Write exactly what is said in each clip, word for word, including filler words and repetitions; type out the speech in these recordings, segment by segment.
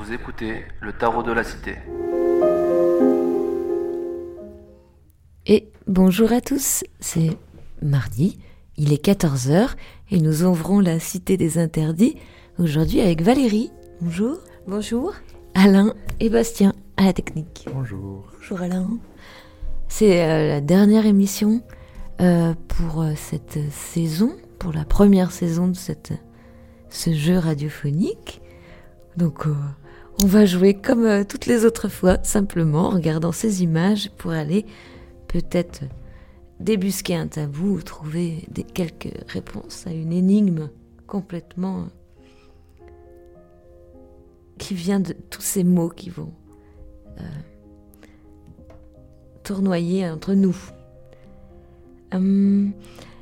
Vous écoutez le Tarot de la Cité. Et bonjour à tous, c'est mardi, il est quatorze heures et nous ouvrons la Cité des Interdits aujourd'hui avec Valérie. Bonjour. Bonjour. Alain et Bastien à la technique. Bonjour. Bonjour Alain. C'est euh, la dernière émission euh, pour euh, cette saison, pour la première saison de cette, ce jeu radiophonique. Donc euh, on va jouer comme euh, toutes les autres fois, simplement en regardant ces images pour aller peut-être débusquer un tabou ou trouver des, quelques réponses à une énigme complètement qui vient de tous ces mots qui vont euh, tournoyer entre nous. Hum,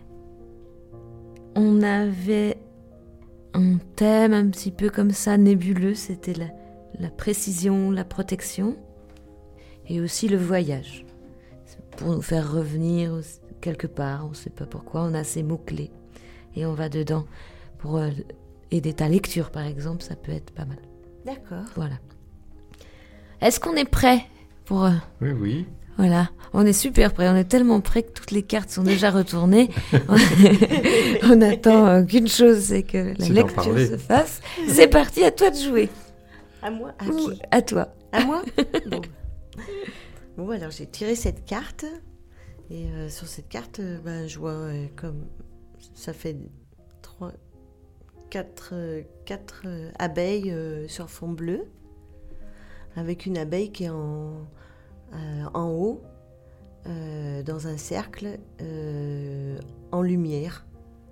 on avait un thème un petit peu comme ça, nébuleux, c'était la, la précision, la protection et aussi le voyage. Pour nous faire revenir quelque part, on ne sait pas pourquoi, on a ces mots-clés et on va dedans pour euh, aider ta lecture par exemple, ça peut être pas mal. D'accord. Voilà. Est-ce qu'on est prêt pour... Euh, oui, oui. Voilà, on est super prêt, on est tellement prêt que toutes les cartes sont déjà retournées. On attend euh, qu'une chose, c'est que la c'est lecture se fasse. C'est parti, à toi de jouer. À moi? À Ou qui? à toi. À moi? Bon. Bon, alors j'ai tiré cette carte. Et euh, sur cette carte, euh, ben, je vois euh, comme ça fait trois, quatre, euh, quatre euh, abeilles euh, sur fond bleu, avec une abeille qui est en, euh, en haut, euh, dans un cercle, euh, en lumière.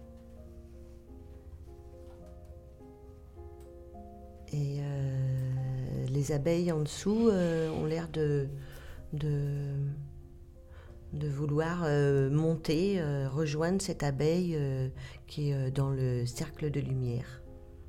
Et euh, les abeilles en dessous euh, ont l'air de... de de vouloir euh, monter, euh, rejoindre cette abeille euh, qui est euh, dans le cercle de lumière.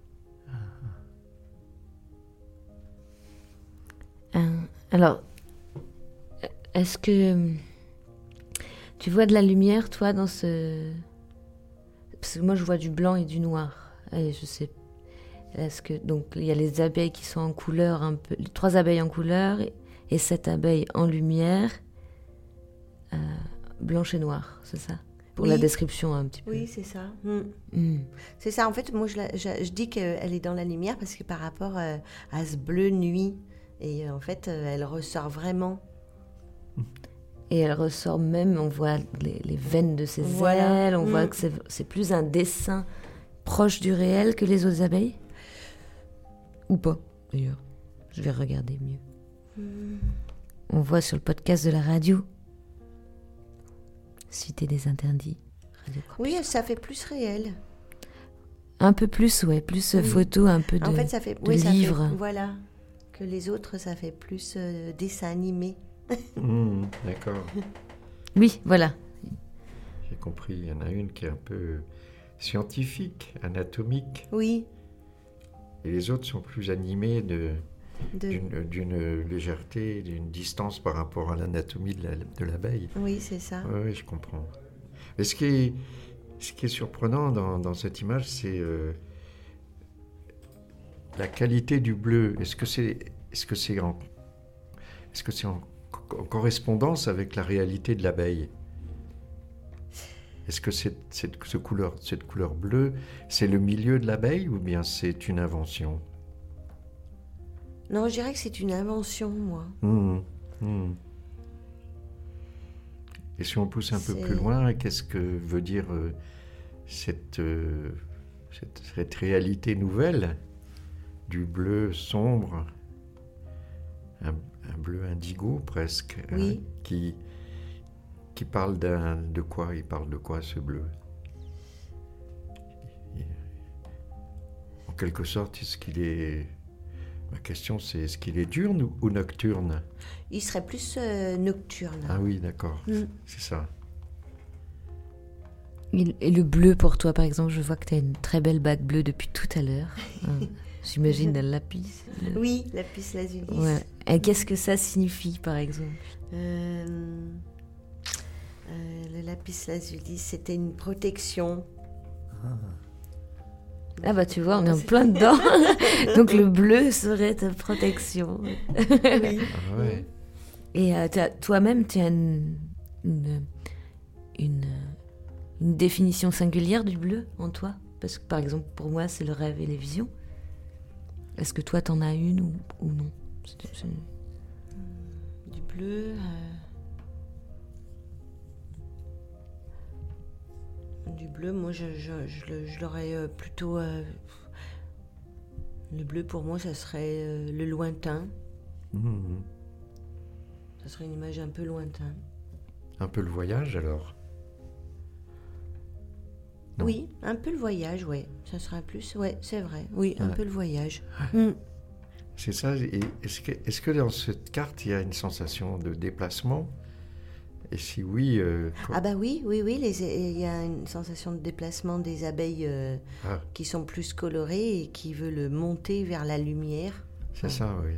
Euh, alors, est-ce que tu vois de la lumière, toi, dans ce... Parce que moi, je vois du blanc et du noir. Et je sais... Est-ce que... Donc, il y a les abeilles qui sont en couleur, un peu... Les trois abeilles en couleur et, et cette abeille en lumière. Euh, blanche et noire, c'est ça? Pour oui. La description un petit peu. Oui, c'est ça. Mm. Mm. C'est ça. En fait, moi, je, la, je, je dis qu'elle est dans la lumière parce que par rapport euh, à ce bleu nuit, et euh, en fait, euh, elle ressort vraiment. Et elle ressort même, on voit les, les veines de ses voilà. ailes, on mm. voit que c'est, c'est plus un dessin proche du réel que les autres abeilles? Ou pas, d'ailleurs. Je vais regarder mieux. Mm. On voit sur le podcast de la radio. Cité des Interdits. Oui, ça fait plus réel. Un peu plus, ouais, plus oui. Photo, un peu de, en fait, ça fait, de oui, livre. Ça fait, voilà, que les autres, ça fait plus euh, dessin animé. Mmh, d'accord. Oui, voilà. J'ai compris, il y en a une qui est un peu scientifique, anatomique. Oui. Et les autres sont plus animées de... De... D'une, d'une légèreté, d'une distance par rapport à l'anatomie de, la, de l'abeille. Oui, c'est ça. Oui, oui, je comprends. Mais ce qui est, ce qui est surprenant dans, dans cette image, c'est euh, la qualité du bleu. Est-ce que c'est, est-ce que c'est, en, est-ce que c'est en, en correspondance avec la réalité de l'abeille? Est-ce que cette, cette, ce couleur, cette couleur bleue, c'est le milieu de l'abeille ou bien c'est une invention? Non, je dirais que c'est une invention, moi. Mmh, mmh. Et si on pousse un c'est... peu plus loin, qu'est-ce que veut dire euh, cette, euh, cette, cette réalité nouvelle du bleu sombre, un, un bleu indigo presque, oui. hein, qui, qui parle d'un, de quoi? Il parle de quoi, ce bleu? En quelque sorte, est-ce qu'il est... Ma question, c'est est-ce qu'il est diurne ou, ou nocturne? Il serait plus euh, nocturne. Ah oui, d'accord, mm. c'est ça. Et le bleu pour toi, par exemple, je vois que tu as une très belle bague bleue depuis tout à l'heure. Hein, j'imagine le lapis. Le... Oui, lapis lazuli. Ouais. Et qu'est-ce que ça signifie, par exemple? euh, euh, Le lapis lazuli, c'était une protection. Ah. Ah bah tu vois, on est en plein dedans. Donc le bleu serait ta protection. Oui. Ah ouais. Et euh, t'as- toi-même, tu as une, une, une, une définition singulière du bleu en toi? Parce que par exemple, pour moi, c'est le rêve et les visions. Est-ce que toi, t'en as une ou, ou non? C'est- c'est- Du bleu. euh, Du bleu, moi, je, je, je, le- je l'aurais euh, plutôt. euh, Le bleu, pour moi, ça serait euh, le lointain. Mhm. Ça serait une image un peu lointaine. Un peu le voyage alors. Non. Oui, un peu le voyage, oui. Ça serait plus. Oui, c'est vrai. Oui, un Ouais. peu le voyage. Mm. C'est ça. Et est-ce que, est-ce que dans cette carte, il y a une sensation de déplacement? Et si oui, euh, quoi- Ah bah oui, oui, oui, les- il y a une sensation de déplacement des abeilles euh, Ah, qui sont plus colorées et qui veulent monter vers la lumière. c'est ça, oui.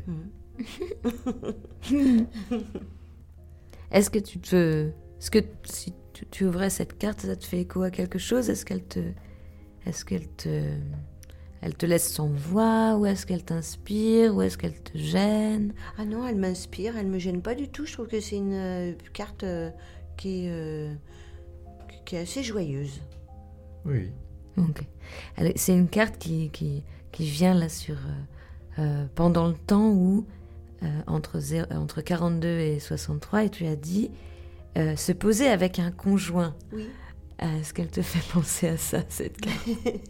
Mm. Est-ce que tu te... Est-ce que si tu, tu ouvrais cette carte, ça te fait écho à quelque chose? Est-ce qu'elle te... Est-ce qu'elle te... Elle te laisse sans voix? Ou est-ce qu'elle t'inspire? Ou est-ce qu'elle te gêne? Ah non, elle m'inspire, elle me gêne pas du tout. Je trouve que c'est une euh, carte euh, qui, est, euh, qui est assez joyeuse. Oui. Ok. Elle- C'est une carte qui, qui, qui vient là sur... euh, euh, pendant le temps où... euh, entre, zéro- entre quarante-deux et soixante-trois, et tu as dit euh, se poser avec un conjoint. Oui. Euh, Est-ce qu'elle te fait penser à ça, cette carte?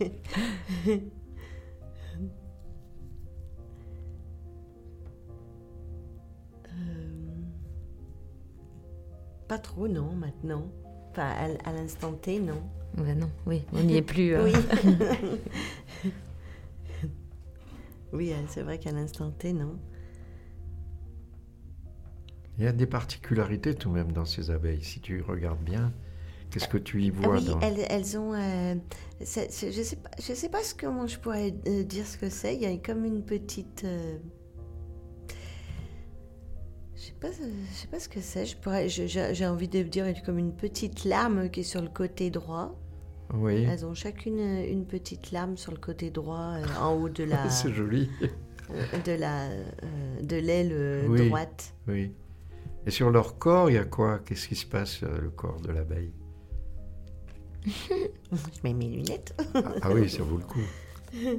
Pas trop, non, maintenant. Enfin, à, à l'instant T, non. Ben non, oui, on n'y est plus. hein. Oui. Oui, c'est vrai qu'à l'instant T, non. Il y a des particularités tout de même dans ces abeilles. Si tu regardes bien, qu'est-ce que tu y Ah vois oui, dans... elles, elles ont. euh, c'est- c'est- je sais pas, je sais pas ce, comment je pourrais euh, dire ce que c'est. Il y a comme une petite. euh, je sais pas, je sais pas ce que c'est. Je pourrais, je- j'ai j'ai envie de dire comme une petite larme qui est sur le côté droit. Oui, Elles ont chacune une petite larme sur le côté droit, euh, en haut de la, c'est joli. euh, de la, euh, de l'aile euh, Oui. droite. Oui. Et sur leur corps, il y a quoi? Qu'est-ce qui se passe sur le corps de l'abeille? Je mets mes lunettes. ah, ah oui, ça vaut le coup.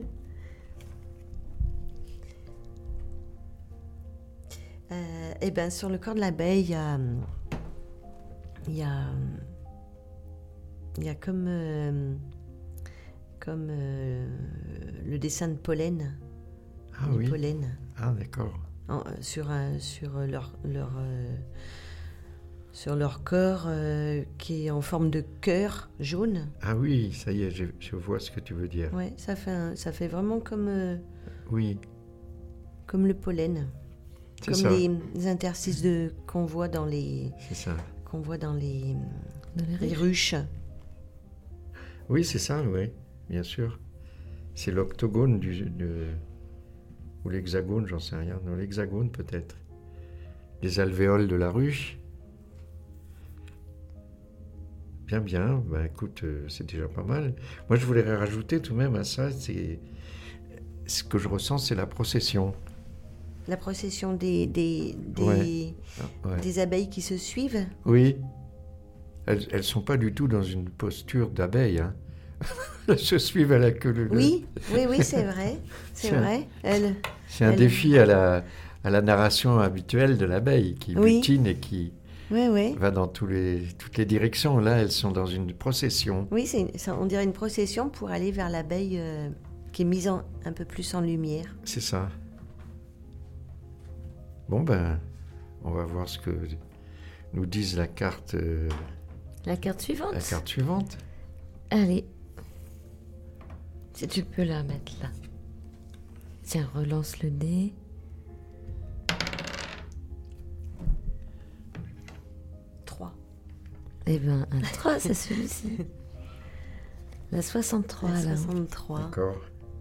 Euh, eh ben, sur le corps de l'abeille, il y a, hum, il y a, hum, il y a comme, euh, comme euh, le dessin de pollen, Ah du oui. pollen, Ah d'accord. en- euh, sur, un- sur leur, leur, euh, sur leur corps euh, qui est en forme de cœur jaune. Ah oui, ça y est, je, je vois ce que tu veux dire. Ouais, ça fait, un- ça fait vraiment comme, euh, Oui, comme le pollen, c'est comme ça. les, les interstices de qu'on voit dans les, C'est ça. qu'on voit dans les, Dans les les ruches. ruches. Oui, c'est ça, oui, bien sûr. C'est l'octogone du, de- ou l'hexagone, j'en sais rien. Non, l'hexagone peut-être. Les alvéoles de la ruche. Bien, bien. Ben, écoute, euh, c'est déjà pas mal. Moi, je voulais rajouter tout de même à ça, c'est ce que je ressens, c'est la procession. La procession des, des, des, Ouais. Ah, ouais. des abeilles qui se suivent. Oui. Elles ne sont pas du tout dans une posture d'abeille. Hein. Elles se suivent à la queue leu leu. Oui, oui, oui, c'est vrai. C'est Tiens. vrai. Elles, C'est un Elles- défi à la, à la narration habituelle de l'abeille qui Oui. butine et qui oui, oui. va dans tous les, toutes les directions. Là, elles sont dans une procession. Oui, c'est, une- ça- on dirait une procession pour aller vers l'abeille euh, qui est mise en, un peu plus en lumière. C'est ça. Bon, ben, on va voir ce que nous disent la carte, euh, La carte suivante. la carte suivante. Allez. Si tu peux la mettre là. Tiens, relance le dé. Trois. Eh ben, un trois, c'est celui-ci. La soixante-trois, La là. soixante-trois. D'accord.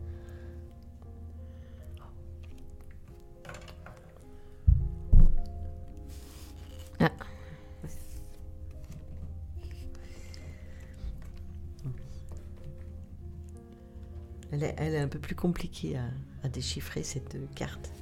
Ah. La Elle est, elle est un peu plus compliquée à, à déchiffrer, cette carte.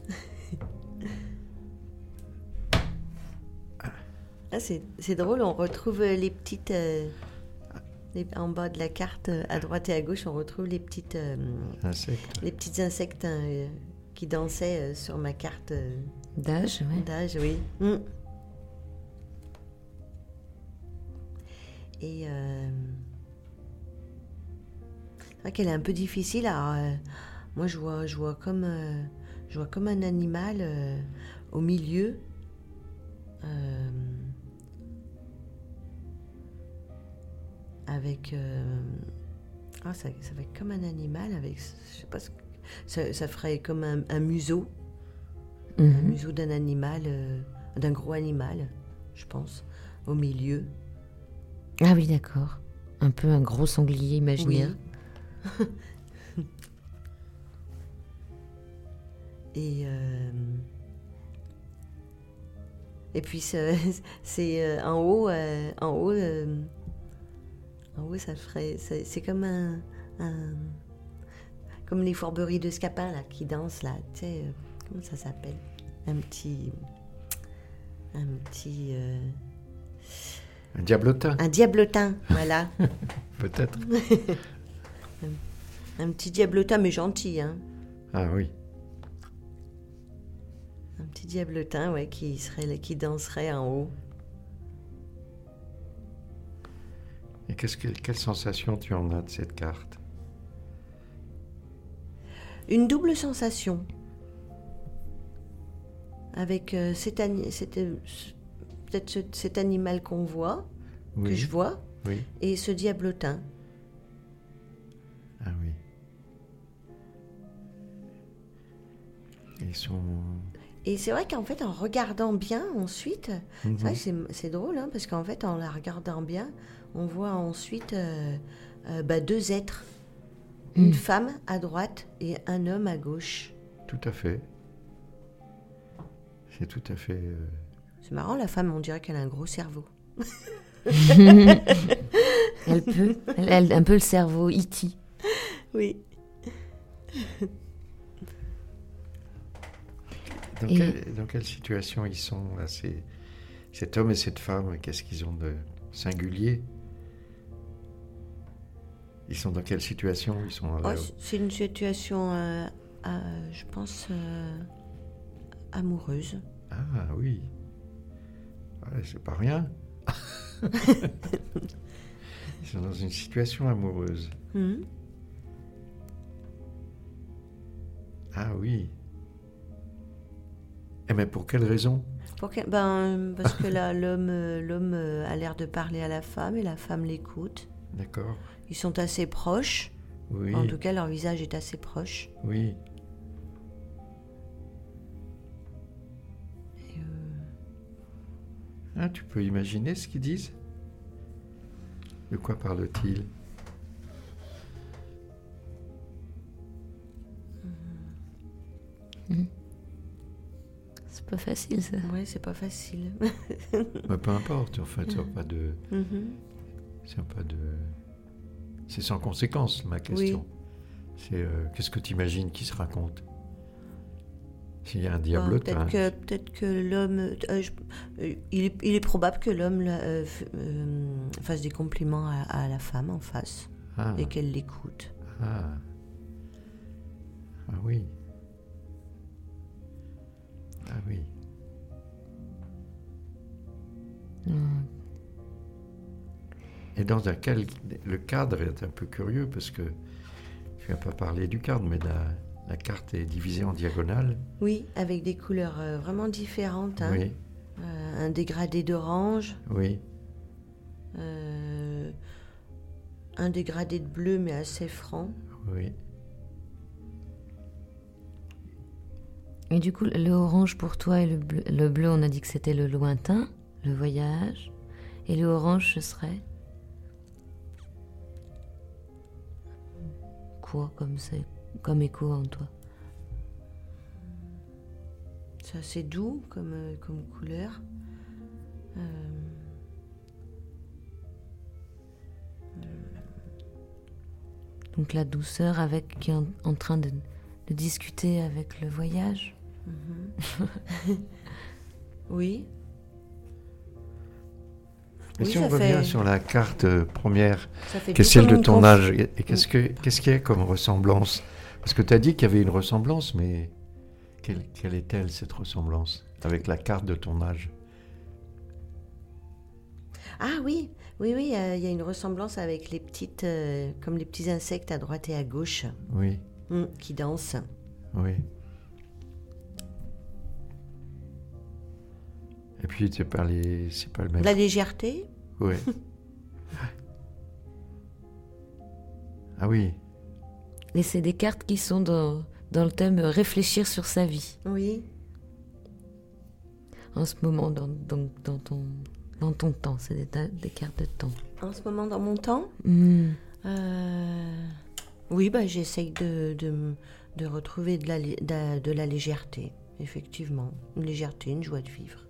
Ah, c'est, c'est drôle, on retrouve les petites... euh, les- en bas de la carte, euh, à droite et à gauche, on retrouve les petites... euh, Insectes. les petits insectes hein, euh, qui dansaient euh, sur ma carte euh, D'âge, ouais. d'âge, oui. Mm. Et euh, c'est vrai qu'elle est un peu difficile. Alors, euh, moi, je vois, je vois comme, euh, je vois comme un animal euh, au milieu. euh, avec, euh, ah, ça, ça va être comme un animal avec, je sais pas, ce que- ça, ça ferait comme un, un museau, un Mhm. museau d'un animal, euh, d'un gros animal, je pense, au milieu. Ah oui, d'accord. Un peu un gros sanglier imaginaire. Et, euh, et puis c'est, c'est, euh, en haut, euh, en haut, euh, en haut ça ferait, c'est, c'est comme un, un- comme les fourberies de Scapin là qui dansent là, tu sais, euh, comment ça s'appelle? Un petit, un petit, euh, Un diablotin, un diablotin, voilà, peut-être. un petit diablotin mais gentil, hein, Ah oui. un petit diablotin, ouais, qui serait, qui danserait en haut. Et qu'est-ce que, quelle sensation tu en as de cette carte? Une double sensation avec euh, cet, ani- cet, euh, ce- peut-être ce- cet animal qu'on voit, Oui. que je vois, Oui. et ce diablotin. Ah oui. Ils sont. Et c'est vrai qu'en fait, en regardant bien ensuite, Mhm. c'est vrai que c'est, c'est drôle, hein, parce qu'en fait, en la regardant bien, on voit ensuite euh, euh, bah, deux êtres. Une Mm. femme à droite et un homme à gauche. Tout à fait. C'est tout à fait. euh, C'est marrant, la femme, on dirait qu'elle a un gros cerveau. Elle peut. Elle, elle- un peu le cerveau E T Oui. Dans, Et- quelle, dans quelle situation ils sont là, ces- cet homme et cette femme? Qu'est-ce qu'ils ont de singulier? Ils sont dans quelle situation? Ils sont Oh, là, c- c'est une situation, euh, euh, je pense, euh, amoureuse. Ah oui. Ouais, c'est pas rien. Ils sont dans une situation amoureuse. Mhm. Ah oui. Et mais pour quelle raison? Pour que- ben, parce que là, l'homme, euh, l'homme euh, a l'air de parler à la femme et la femme l'écoute. D'accord. Ils sont assez proches. Oui. En tout cas, leur visage est assez proche. Oui. Et, euh, Ah, tu peux imaginer ce qu'ils disent? De quoi parle-t-il? C'est pas facile, ça. ouais, c'est pas facile. Bah, peu importe, en fait, ça n'a pas de. Mhm. C'est pas de. C'est sans conséquence, ma question. C'est euh, qu'est-ce que tu imagines qui se raconte? S'il y a un Bon, diablotin. peut-être que, peut-être que l'homme, euh, je- euh, il, est, il est probable que l'homme là, euh, f- euh, fasse des compliments à, à la femme en face Ah, et qu'elle l'écoute. ah. Ah oui. Ah oui. Mm. Et dans un quel le cadre est un peu curieux parce que tu n'as pas parlé du cadre, mais la, la carte est divisée en diagonale. Oui, avec des couleurs euh, vraiment différentes. Hein. Oui, Euh, un dégradé d'orange, oui, euh, un dégradé de bleu mais assez franc. oui. Et du coup, le orange pour toi et le bleu, le bleu, on a dit que c'était le lointain, le voyage. Et le orange, ce serait quoi comme, c'est, comme écho en toi? C'est assez doux comme, euh, comme couleur. Euh, donc la douceur avec qui est en, en train de, de discuter avec le voyage. Mm-hmm. Oui. Et Oui, si on ça revient fait- sur la carte euh, première, Ça fait qui est tout celle comme de une ton conf- âge, et et qu'est-ce que qu'est-ce qu'il y a comme ressemblance? Parce que tu as dit qu'il y avait une ressemblance, mais quelle, quelle est-elle, cette ressemblance, avec la carte de ton âge? Ah oui, oui, oui, euh, il y a une ressemblance avec les petites, euh, comme les petits insectes à droite et à gauche, Oui, mm, qui dansent. oui. Et puis, c'est pas, les... c'est pas le même... La légèreté. Oui. Ah oui, Et c'est des cartes qui sont dans, dans le thème euh, réfléchir sur sa vie. Oui. En ce moment, dans, dans, dans, ton, dans ton temps, c'est des, ta- des cartes de temps. En ce moment, dans mon temps, Hmm. euh, oui, bah, j'essaye de, de, de retrouver de la, lé- de, de la légèreté, effectivement. Une légèreté, une joie de vivre.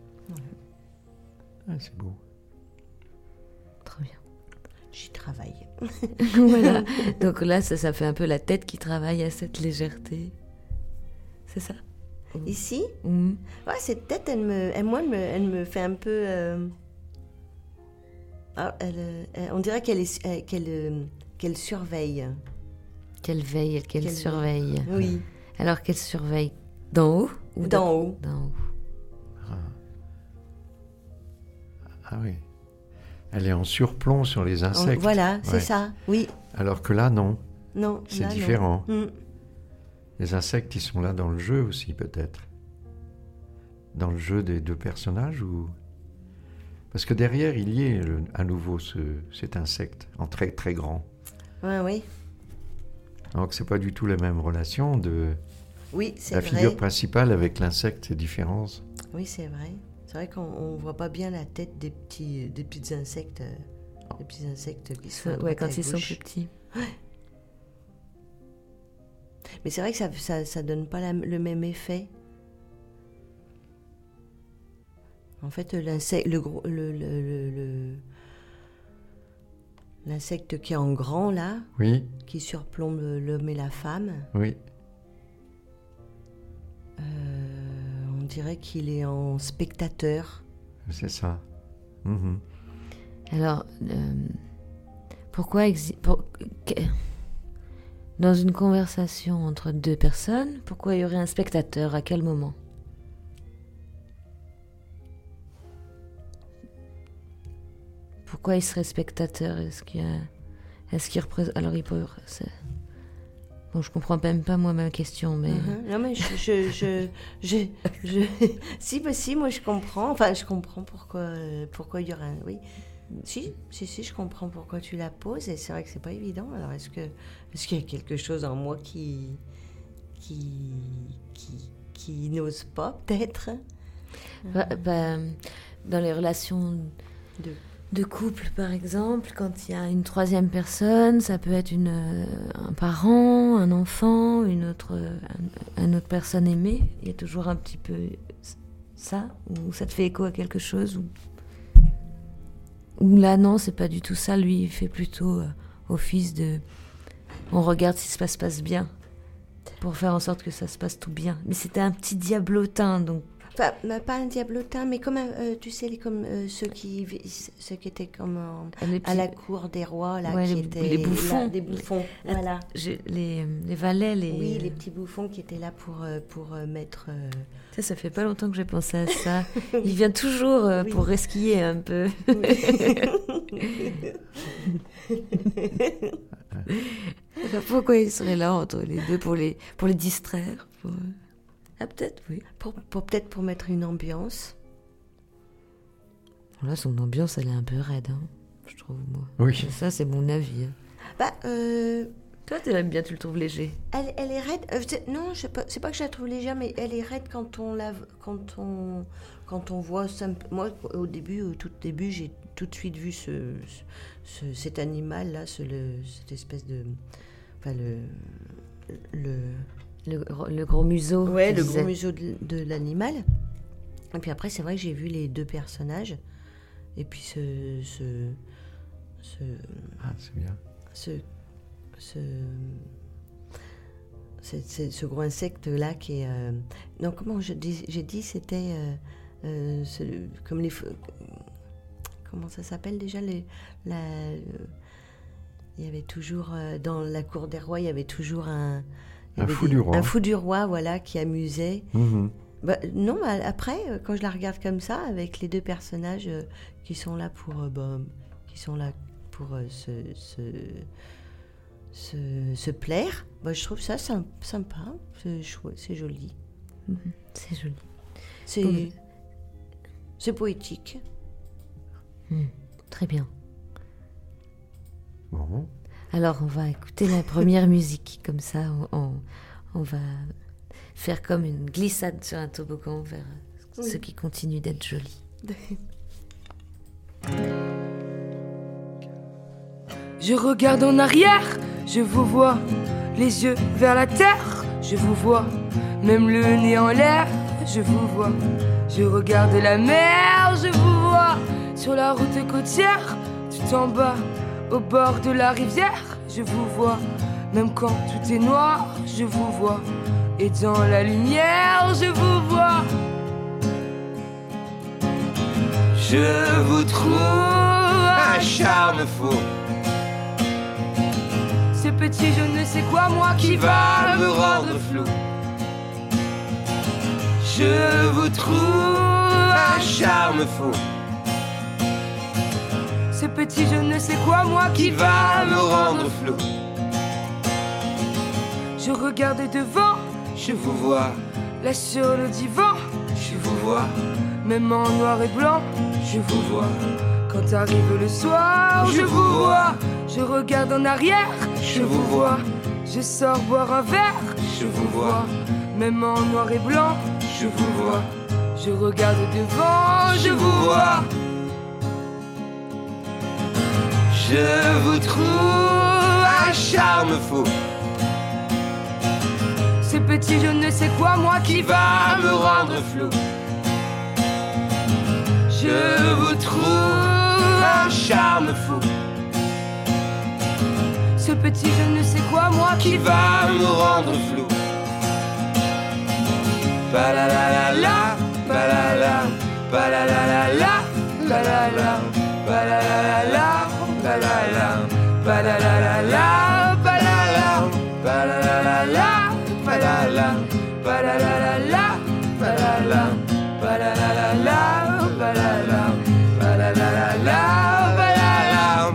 ah, c'est beau. Trop bien. J'y travaille. Voilà. Donc là, ça, ça fait un peu la tête qui travaille à cette légèreté. C'est ça? Ici, Hmm. ouais, cette tête, elle me, elle, moi, elle me, elle me fait un peu... euh, ah, elle, euh, elle- on dirait qu'elle, est, euh, qu'elle, euh, qu'elle surveille. Qu'elle veille, qu'elle Qu'elle surveille. Oui, Alors qu'elle surveille d'en haut ou d'en haut. D'en haut. Ah oui. Elle est en surplomb sur les On- insectes. Voilà, c'est Ouais. ça. Oui, Alors que là, non. non. C'est là, non. différent. Mm. Les insectes, ils sont là dans le jeu aussi, peut-être. Dans le jeu des deux personnages ou... Parce que derrière, il y est le- à nouveau ce, cet insecte, en très très grand. Ouais, oui. Donc c'est pas du tout la même relation de Oui, c'est la vrai. figure principale avec l'insecte, c'est différent. Oui, c'est vrai. C'est vrai qu'on ne voit pas bien la tête des petits, des petits insectes, euh, des petits insectes qui sont à Ça, droite ouais, quand et à ils sont gauche. plus petits. Mais c'est vrai que ça, ça, ça donne pas la- le même effet. En fait, l'insecte, le gros, le, le, le- le- l'insecte qui est en grand là, Oui, qui surplombe l'homme et la femme, oui. euh, on dirait qu'il est en spectateur. C'est ça. Mhm. Alors, euh, pourquoi exi- pour- que- dans une conversation entre deux personnes, pourquoi il y aurait un spectateur? À quel moment? Pourquoi il serait spectateur? Est-ce qu'il y a, est-ce qu'il représente? Alors il peut. c'est- Bon, je comprends même pas moi ma question, mais Mhm. Non mais je, je, je, je, je- si, bah, si, moi je comprends. Enfin, je comprends pourquoi, euh, pourquoi il y aurait un. Oui, si, si, si, je comprends pourquoi tu la poses et c'est vrai que c'est pas évident. Alors est-ce que, est-ce qu'il y a quelque chose en moi qui, qui, qui, qui n'ose pas peut-être? Bah, bah, dans les relations De- de couple, par exemple, quand il y a une troisième personne, ça peut être une, euh, un parent, un enfant, une autre, euh, un, un autre personne aimée. Il y a toujours un petit peu ça, ou ça te fait écho à quelque chose, ou, ou là, non, c'est pas du tout ça. Lui, il fait plutôt euh, office de... On regarde si ça se passe bien, pour faire en sorte que ça se passe tout bien. Mais c'était un petit diablotin, donc... Enfin, bah, pas un diablotin, mais comme un, euh, tu sais, les- comme euh, ceux qui, vi- ceux qui étaient comme en- les à petits- la cour des rois là, Ouais, qui les- étaient les là, bouffons. des bouffons, voilà. j'ai- les, les valets, les... Oui, les petits bouffons qui étaient là pour euh, pour euh, mettre. euh, Ça, ça fait pas longtemps que j'ai pensé à ça. Il vient toujours euh, Oui. pour resquiller un peu. Alors, pourquoi il serait là entre les deux pour les, pour les distraire pour, euh, Ah, peut-être, oui. pour, pour peut-être pour mettre une ambiance. Là, son ambiance, elle est un peu raide, hein, je trouve, moi. Oui. Ça, c'est mon avis. hein. Bah, euh, Toi, tu l'aimes bien, tu le trouves léger. elle, elle est raide. euh, c'est- non, je sais pas- c'est pas que je la trouve légère, mais elle est raide quand on la, quand on, quand on voit ça. Moi, au début, au tout début, j'ai tout de suite vu ce, ce- cet animal là, ce, le, cette espèce de, enfin le, le Le, gros- le gros museau. Ouais, tu le disais. gros museau de, de l'animal. Et puis après, c'est vrai que j'ai vu les deux personnages. Et puis ce... ce, ce, Ah, c'est bien. ce ce, c'est, c'est ce gros insecte-là qui est... Euh, non, comment je dis, j'ai dit, c'était euh, euh, ce, comme les... Comment ça s'appelle déjà les, la, euh, il y avait toujours, euh, dans la cour des rois, il y avait toujours un... Un fou des, du roi. Un fou du roi, voilà, qui amusait. Mmh. Bah, non, après, quand je la regarde comme ça, avec les deux personnages euh, qui sont là pour... Euh, bah, qui sont là pour euh, se... se Se, se plaire, bah, je trouve ça sympa, c'est chouette, c'est joli. Mmh, c'est joli. C'est, Bon. c'est poétique. Mmh, très bien. Bon. Alors, on va écouter la première musique. Comme ça, on, on, on va faire comme une glissade sur un toboggan vers Oui. ce qui continue d'être joli. Je regarde en arrière, je vous vois, les yeux vers la terre, je vous vois, même le nez en l'air, je vous vois. Je regarde la mer, je vous vois, sur la route côtière, tout en bas, au bord de la rivière, je vous vois, même quand tout est noir, je vous vois, et dans la lumière, je vous vois. Je vous trouve un charme fou. Ce petit je ne sais quoi, moi qui va me rendre flou. Je vous trouve un charme fou. Ce petit je ne sais quoi, moi qui va me rendre flou. Je regarde devant, je vous vois. Là sur le divan, je vous vois. Même en noir et blanc, je vous vois. Quand arrive le soir, je vous vois. Je regarde en arrière, je vous vois. Je sors boire un verre, je vous vois. Même en noir et blanc, je vous vois. Je regarde devant, je vous vois. Je vous trouve un charme fou. Ce petit je ne sais quoi, moi qui va me rendre flou. Je vous trouve un charme fou. Ce petit je ne sais quoi, moi qui va me rendre flou. Pa la la la la, pa la la, pa la la la la, pa la la, pa la la la la, pa la la, pa la la la la, pa la la, pa la la la la, pa la la, pa la la la la, pa la la, pa la la la la, pa la la, pa la la la la, pa la la.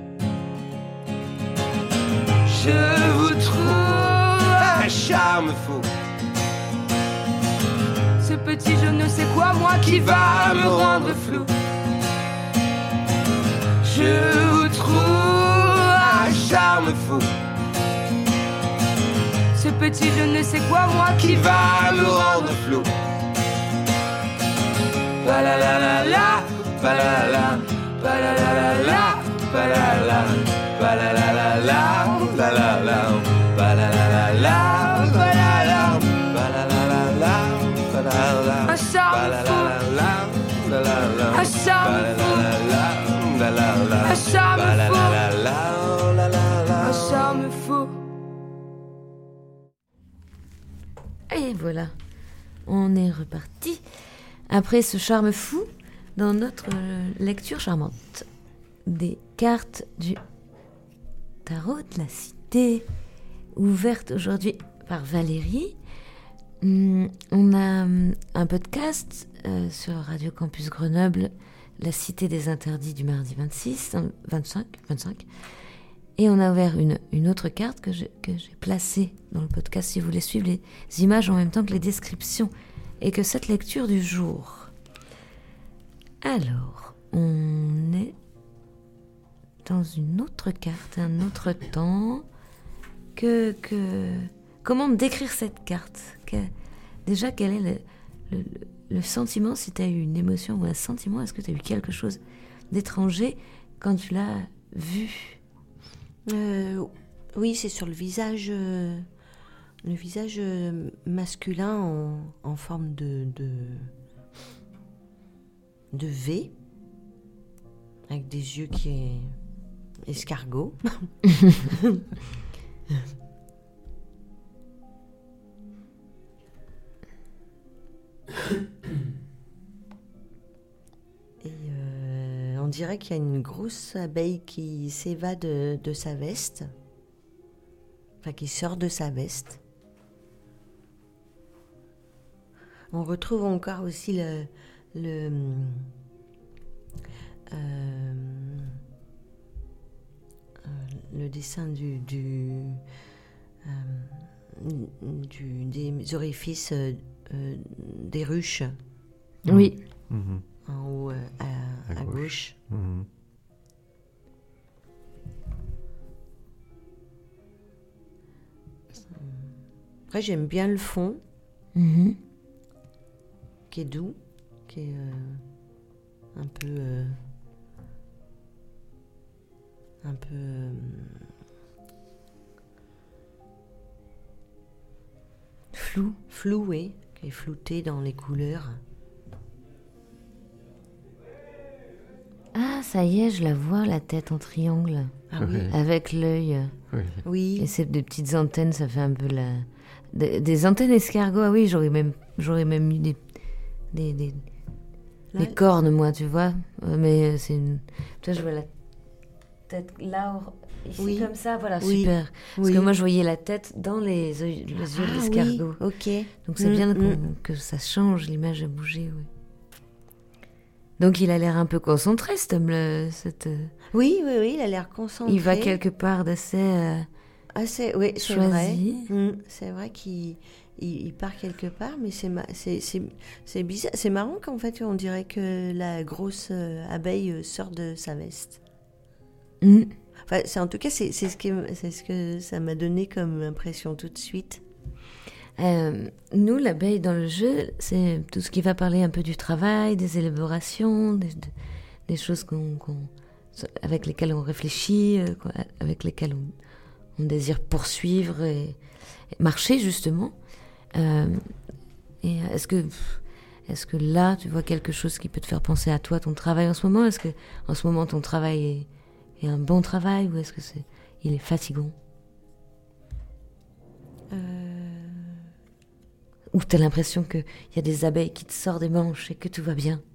Je vous trouve un charme fou. Ce petit je ne sais quoi, moi qui va me rendre flou. Je vous trouve un charme fou. Ce petit je ne sais quoi, moi qui va me rendre flou. Pa la la la la, pa la la, pa la la la la, pa la la, pa la la la la, la la la, pa la la la la, pa la la, pa la la la la, pa la la, un charme fou, la la la, un charme fou, la la la, un charme fou, la la la, un charme fou. Et voilà, on est reparti après ce charme fou dans notre euh, lecture charmante des cartes du tarot de la cité, ouverte aujourd'hui par Valérie. Hum, on a hum, un podcast euh, sur Radio Campus Grenoble, La Cité des Interdits du mardi vingt-six, vingt-cinq, vingt-cinq. Et on a ouvert une, une autre carte que j'ai, que j'ai placée dans le podcast si vous voulez suivre les images en même temps que les descriptions et que cette lecture du jour. Alors, on est dans une autre carte, un autre temps. Que, que... Comment décrire cette carte? que... Déjà, quel est le, le, le sentiment, si tu as eu une émotion ou un sentiment? Est-ce que tu as eu quelque chose d'étranger quand tu l'as vu? Euh, oui, c'est sur le visage, euh, le visage euh, masculin en, en forme de, de, de V, avec des yeux qui est escargot. Et euh, on dirait qu'il y a une grosse abeille qui s'évade de, de sa veste. Enfin, qui sort de sa veste. On retrouve encore aussi le, le, euh, le dessin du, du, euh, du, des orifices euh, des ruches. Oui. Mhm. En haut euh, à, À à gauche. gauche. Mhm. Après, j'aime bien le fond, Mhm. qui est doux, qui est euh, un peu... euh, un peu... euh, Flou. flou, oui, qui est flouté dans les couleurs. Ah, ça y est, je la vois, la tête en triangle. Ah oui, Ouais. Avec l'œil. Oui. oui. Et c'est des petites antennes, ça fait un peu la... Des, des antennes escargots, ah oui, j'aurais même, j'aurais même eu des, des, des, Là- des cornes, moi, tu vois. Euh, Mais euh, c'est une... Toi, je vois la tête là, or- ici, Oui. comme ça, voilà, Oui. super. Parce Oui. que moi, je voyais la tête dans les, yeux- les yeux de Ah l'escargot. oui, ok. Donc c'est Mm, bien qu'on- mm. que ça change, l'image a bougé, oui. Donc il a l'air un peu concentré, cet homme, le- cette, euh, Oui, oui, oui, il a l'air concentré. il va quelque part d'assez euh, Ah, c'est, oui, c'est vrai. choisi. Mm, c'est vrai qu'il il, il part quelque part, mais c'est, ma- c'est, c'est, c'est bizarre. C'est marrant qu'en fait, on dirait que la grosse euh, abeille euh, sort de sa veste. Mm. Enfin, c'est, en tout cas, c'est, c'est, ce que, c'est ce que ça m'a donné comme impression tout de suite. Euh, nous, l'abeille dans le jeu, c'est tout ce qui va parler un peu du travail, des élaborations, des, de- des choses qu'on, qu'on- avec lesquelles on réfléchit, euh, quoi, avec lesquelles on, on désire poursuivre et, et marcher justement. Euh, et est-ce que, est-ce que là, tu vois quelque chose qui peut te faire penser à toi, ton travail en ce moment? Est-ce que en ce moment ton travail est, est un bon travail ou est-ce que c'est, il est fatigant? Euh, Ou t'as l'impression qu'il y a des abeilles qui te sortent des manches et que tout va bien?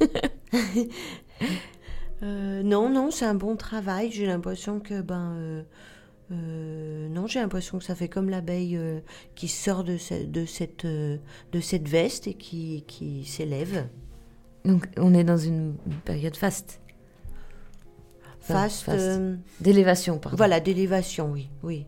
euh, non, non, c'est un bon travail. J'ai l'impression que, ben... euh, euh, non, j'ai l'impression que ça fait comme l'abeille euh, qui sort de, ce- de, cette, euh, de cette veste et qui, qui s'élève. Donc on est dans une période faste. Enfin, Faste, faste. euh, D'élévation, pardon. voilà, d'élévation, oui, oui.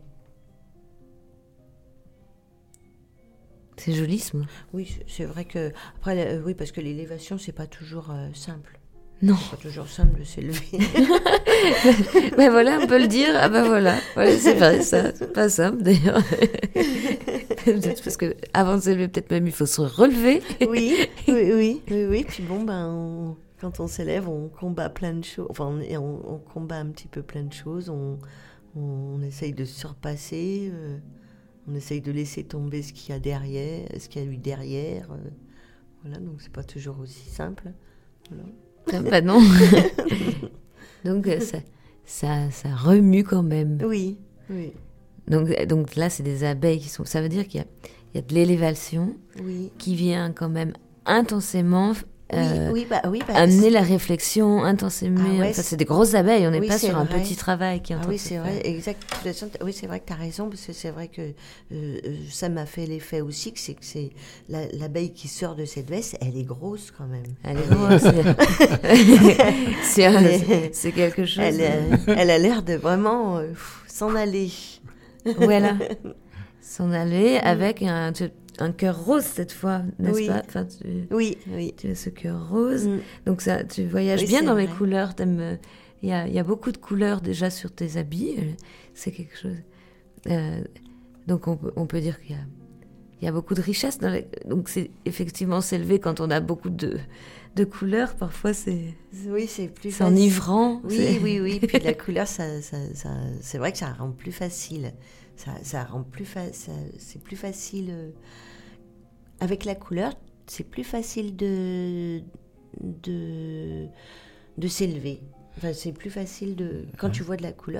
C'est joli ce mot. Oui, c'est- c'est vrai que... Après, euh, oui, parce que l'élévation, c'est pas toujours euh, simple. Non. C'est pas toujours simple de s'élever. Ben voilà, on peut le dire. Ah ben voilà. Voilà, c'est vrai, ça. C'est pas simple d'ailleurs. Peut-être parce que avant de s'élever, peut-être même il faut se relever. oui, oui, oui, oui, oui. Puis bon, ben, on- quand on s'élève, on combat plein de choses. Enfin, on, et on, on combat un petit peu plein de choses. On, on, essaye de se surpasser. euh, on essaye de laisser tomber ce qu'il y a derrière, ce qu'il y a eu derrière. euh, voilà, donc c'est pas toujours aussi simple. Voilà. Ah, ben non. Donc euh, ça, ça, ça remue quand même. Oui, oui, Donc, donc là, c'est des abeilles qui sont... Ça veut dire qu'il y a, il y a de l'élévation oui. qui vient quand même intensément euh, oui, oui, bah, oui, bah, amener la réflexion intensément. Ah ouais, Enfin, c'est- c'est des grosses abeilles, on n'est Oui, pas c'est sur un vrai. petit travail qui est en Ah train oui, de se c'est faire. vrai, exact. De toute façon, t- Oui, c'est vrai que tu as raison, parce que c'est vrai que euh, euh, ça m'a fait l'effet aussi que c'est que c'est la- l'abeille qui sort de cette veste, elle est grosse quand même. Elle est grosse. c'est- c'est un- Elle est- c'est- c'est quelque chose. Elle, euh, elle a l'air de vraiment euh, pff, s'en aller. Voilà. S'en aller avec un, tu- un cœur rose cette fois, n'est-ce Oui. pas? Enfin, tu, Oui, oui. tu as ce cœur rose. Mm. Donc ça, tu voyages Oui, bien c'est dans les vrai. couleurs. t'aimes, euh, Il y a, il y a beaucoup de couleurs déjà sur tes habits. euh, C'est quelque chose. Euh, donc on peut, on peut dire qu'il y a, il y a beaucoup de richesse. Dans les, donc c'est effectivement s'élever quand on a beaucoup de, de couleurs. Parfois c'est, Oui, c'est plus c'est facile. enivrant. Oui, c'est- oui, oui. Puis la couleur, ça, ça, ça, c'est vrai que ça rend plus facile. Ça, ça rend plus fa- ça- c'est plus facile. euh, Avec la couleur, c'est plus facile de de de s'élever. Enfin, c'est plus facile de. Quand tu vois de la couleur, c'est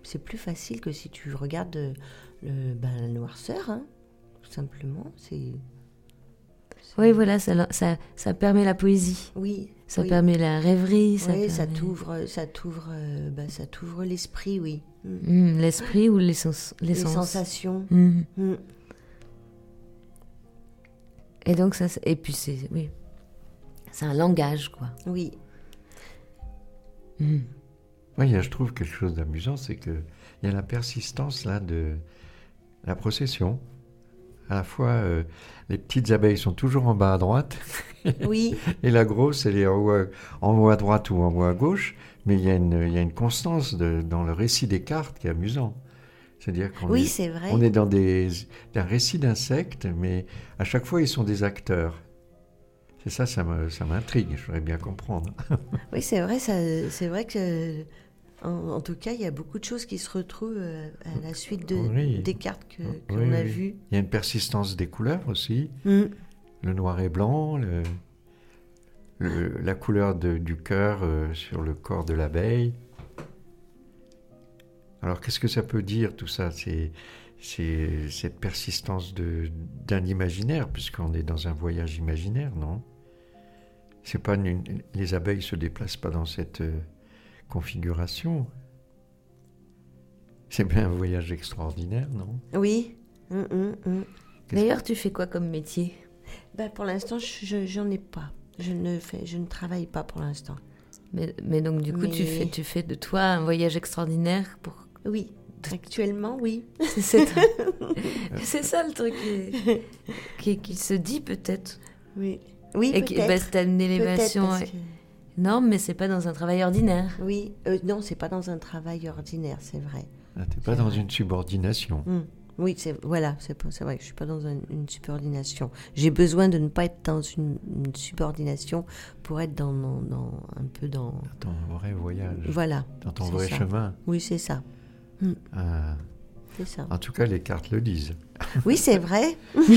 c'est plus facile que si tu regardes euh, le, ben, la noirceur, hein, tout simplement. C'est, c'est... Oui, voilà, ça, ça, ça permet la poésie. Oui. Ça oui. permet la rêverie. Ça, oui, permet... ça t'ouvre, ça t'ouvre, euh, ben, ça t'ouvre l'esprit, oui. Mm. Mmh, l'esprit ou les, sens, les, les sens. sensations. Mmh. Mm. Et donc ça, et puis c'est, oui, c'est un langage, quoi. Oui. Mmh. Oui, je trouve quelque chose d'amusant, c'est qu'il y a la persistance là de la procession. À la fois, euh, les petites abeilles sont toujours en bas à droite, Oui. et la grosse, elle est en haut à, en haut à droite ou en haut à gauche, mais il y a une, il y a une constance de, dans le récit des cartes qui est amusant. C'est-à-dire qu'on Oui, est, c'est vrai. on est dans des, un récit d'insectes, mais à chaque fois, ils sont des acteurs. C'est ça, ça, me, ça m'intrigue, je voudrais bien comprendre. Oui, c'est vrai, ça, c'est vrai que, en, en tout cas, il y a beaucoup de choses qui se retrouvent euh, à la suite de, Oui. des cartes que, Oui, qu'on a oui. vues. Il y a une persistance des couleurs aussi, Mm. le noir et blanc, le, le, la couleur de, du cœur euh, sur le corps de l'abeille. Alors, qu'est-ce que ça peut dire, tout ça? C'est, c'est cette persistance de, d'un imaginaire, puisqu'on est dans un voyage imaginaire, non? C'est pas une, les abeilles ne se déplacent pas dans cette euh, configuration. C'est bien un voyage extraordinaire, non? Oui. Mm, mm, mm. D'ailleurs, tu fais quoi comme métier? Ben, pour l'instant, je, je, j'en ai pas. Je ne, fais, je ne travaille pas pour l'instant. mais, mais donc, du coup, Mais- tu, fais, tu fais de toi un voyage extraordinaire pour... Oui. Actuellement, oui. C'est, c'est, c'est ça le truc qui, qui, qui se dit peut-être. Oui. Oui, Et qui peut-être. bah, c'est une élévation Peut-être parce que- énorme, mais c'est pas dans un travail ordinaire. Oui. Euh, non, c'est pas dans un travail ordinaire, c'est vrai. Ah, t'es pas dans une subordination. Mm. Oui, c'est, voilà, c'est, pas- c'est vrai que je suis pas dans un- une subordination. J'ai besoin de ne pas être dans une, une subordination pour être dans, dans, dans- un peu dans... Dans ton vrai voyage, Voilà. dans ton c'est vrai ça. chemin. Oui, c'est ça. Ah, C'est ça. en tout cas, les cartes le disent. Oui, c'est vrai.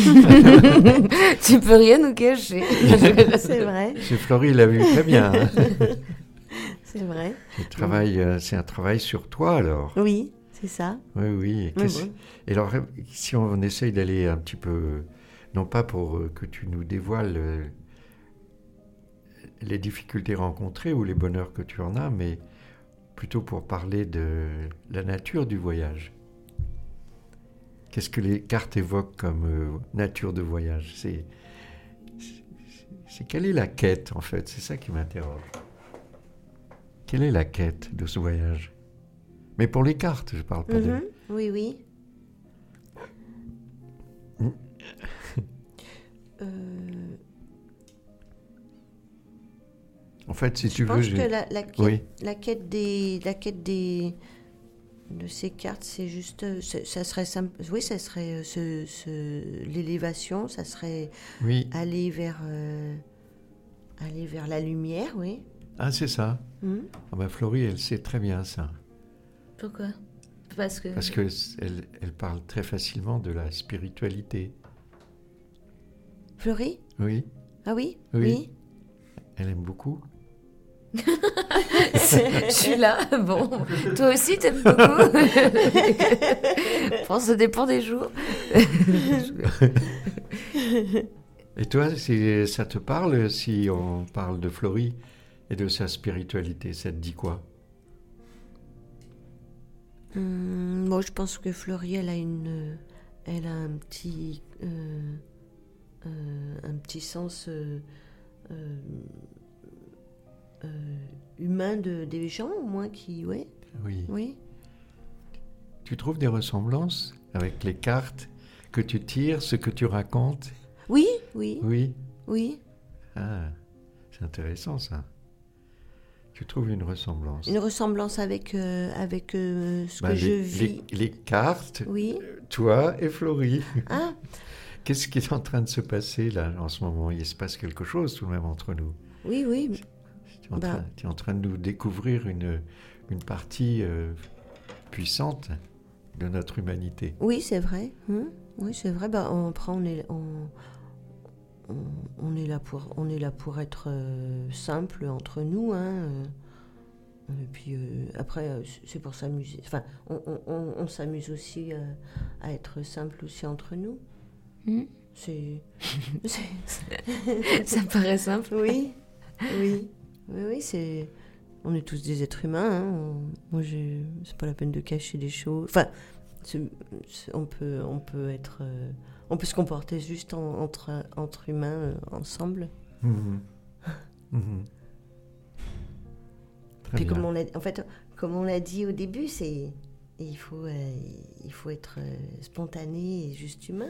Tu peux rien nous cacher. C'est vrai. C'est Florie l'a vu très bien. hein. C'est vrai. Le travail, euh, c'est un travail sur toi, alors. Oui, c'est ça. Oui, oui. Et, Oui, qu'est-ce- oui. et alors, si on essaye d'aller un petit peu, non pas pour euh, que tu nous dévoiles euh, les difficultés rencontrées ou les bonheurs que tu en as, mais plutôt pour parler de la nature du voyage. Qu'est-ce que les cartes évoquent comme euh, nature de voyage? C'est, c'est, c'est quelle est la quête, en fait? C'est ça qui m'interroge. Quelle est la quête de ce voyage? Mais pour les cartes, je parle pas de... Mhm. Oui, oui. Mm. Euh, En fait, si je tu veux... pense je- que la, la, quête, Oui. la quête des, la quête des, de ces cartes, c'est juste, euh, c'est- ça serait simple. Oui, ça serait euh, ce, ce- l'élévation, ça serait Oui. aller vers, euh, aller vers la lumière, oui. Ah, c'est ça. Mhm. Ah ben, Florie, elle sait très bien ça. Pourquoi? Parce que... Parce qu'elle elle parle très facilement de la spiritualité. Fleury? Oui, Ah oui, Oui. oui. elle aime beaucoup. Je suis là, bon. Toi aussi, t'aimes beaucoup. Je pense que ça dépend des jours. Et toi, c'est- ça te parle si on parle de Florie et de sa spiritualité? Ça te dit quoi? Hum, moi, je pense que Fleury, elle a une, elle a un petit, euh, euh, un petit sens euh, euh, euh, humain de, des gens, au moins, qui, ouais, Oui. oui. Tu trouves des ressemblances avec les cartes que tu tires, ce que tu racontes? Oui, oui, Oui. oui. Ah, c'est intéressant ça. Tu trouves une ressemblance? Une ressemblance avec, euh, avec euh, ce Bah, que les, je vis. les- les cartes, Oui. toi et Florie. Ah, Qu'est-ce qui est en train de se passer là en ce moment? Il se passe quelque chose tout de même entre nous. oui, oui. Tu es en, Bah. train, tu es en train de nous découvrir une, une partie euh, puissante de notre humanité. Oui, c'est vrai. Hum, oui, c'est vrai. Bah, on, après, on est, on, on, on est là pour, on est là pour être euh, simple entre nous. Hein, euh. Et puis euh, après, euh, c'est pour s'amuser. Enfin, on, on, on, on s'amuse aussi euh, à être simple aussi entre nous. Mmh. C'est... c'est... Ça paraît simple. Oui, oui, oui, oui, c'est... On est tous des êtres humains. Hein. On... Moi, j'ai... c'est pas la peine de cacher des choses. Enfin, c'est... C'est... on peut, on peut être, euh... on peut se comporter juste en... entre entre humains euh, ensemble. Mmh. Mmh. Très Puis bien. comme on l'a, en fait, comme on l'a dit au début, c'est, il faut, euh, il faut être euh, spontané et juste humain.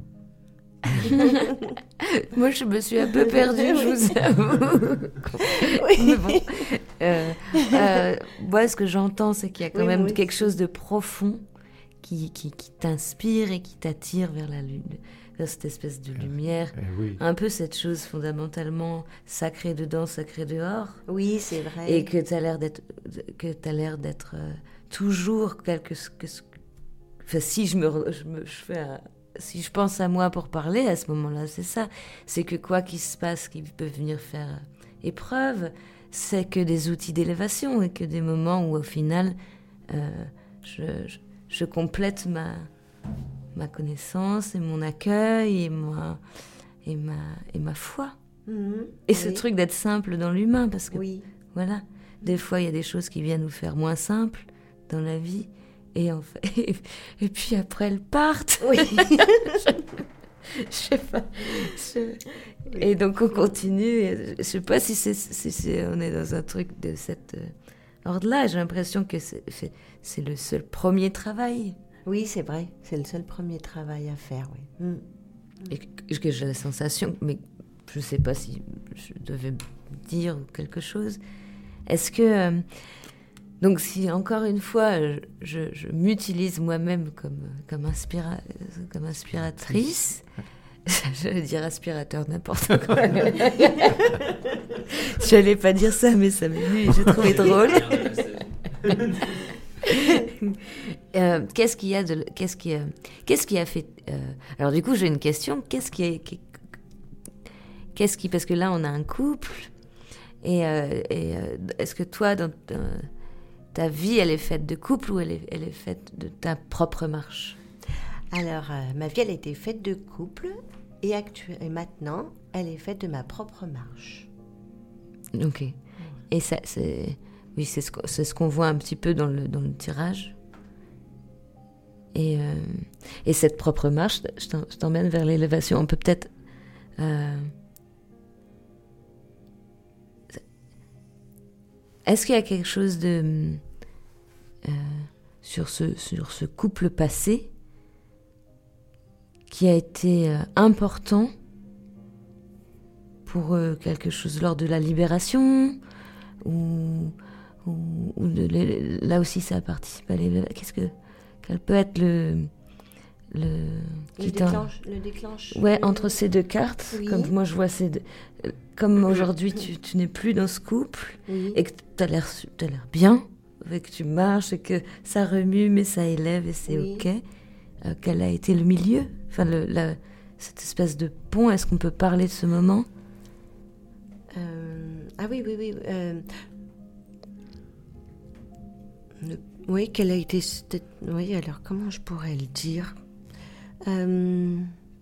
Moi, je me suis un peu perdue, je vous avoue. Oui. Mais bon, euh, euh, moi, ce que j'entends, c'est qu'il y a quand Oui, même oui. quelque chose de profond qui, qui, qui t'inspire et qui t'attire vers la lune, vers cette espèce de lumière. Eh oui. Un peu cette chose fondamentalement sacrée dedans, sacrée dehors. Oui, c'est vrai. Et que tu as l'air d'être, que t'as l'air d'être euh, toujours quelque chose que, enfin, si je me, re- je me, je fais un- si je pense à moi pour parler à ce moment-là, c'est ça, c'est que quoi qu'il se passe, qui peut venir faire épreuve, c'est que des outils d'élévation et que des moments où au final, euh, je, je, je complète ma, ma connaissance et mon accueil et ma, et ma, et ma foi. Mhm. Et ce Oui. truc d'être simple dans l'humain, parce que Oui. voilà, des fois il y a des choses qui viennent nous faire moins simples dans la vie, et en fait, et, et puis après elles partent. Oui. Je sais pas. je- Et donc on continue. et Je sais pas si c'est, si c'est, on est dans un truc de cette euh, ordre-là. J'ai l'impression que c'est, c'est, c'est le seul premier travail. Oui, c'est vrai. C'est le seul premier travail à faire, oui. Mhm. Et que, que j'ai la sensation, mais je sais pas si je devais dire quelque chose. Est-ce que euh, donc si encore une fois je, je, je m'utilise moi-même comme comme, inspira, comme inspiratrice, j'allais dire aspirateur, n'importe quoi. J'allais pas dire ça, mais ça m'est venu et j'ai trouvé drôle. Euh, qu'est-ce qu'il y a de qu'est-ce qui a, qu'est-ce qui a fait euh, alors du coup j'ai une question, qu'est-ce qui est qui- qu'est-ce qui parce que là on a un couple et, euh, et euh, est-ce que toi dans ta, ta vie elle est faite de couple ou elle est elle est faite de ta propre marche? Alors, euh, ma vie, elle a été faite de couple et, actu- et maintenant, elle est faite de ma propre marche. Ok. Et ça c'est oui c'est ce qu'on, c'est ce qu'on voit un petit peu dans le dans le tirage. Et, euh, et cette propre marche, je, t'en- je t'emmène vers l'élévation. On peut peut-être... euh, Est-ce qu'il y a quelque chose de... euh, sur, ce, sur ce couple passé qui a été euh, important pour euh, quelque chose lors de la libération ou, ou, ou de l'é- là aussi ça a participé à l'élévation. Qu'est-ce que... Quel peut être le... le Le qui t'en- déclenche, le déclenche. Ouais, entre ces deux cartes, Oui. comme moi je vois ces deux... euh, Comme aujourd'hui tu, tu n'es plus dans ce couple Oui. et que tu as l'air, su- t'as l'air bien, et que tu marches et que ça remue mais ça élève et c'est Oui. ok. Euh, quel a été le milieu? Enfin, le, la, cette espèce de pont, est-ce qu'on peut parler de ce moment? Euh, ah oui, oui, oui. euh, le- oui, quelle a été... cette- Oui, alors comment je pourrais le dire Euh,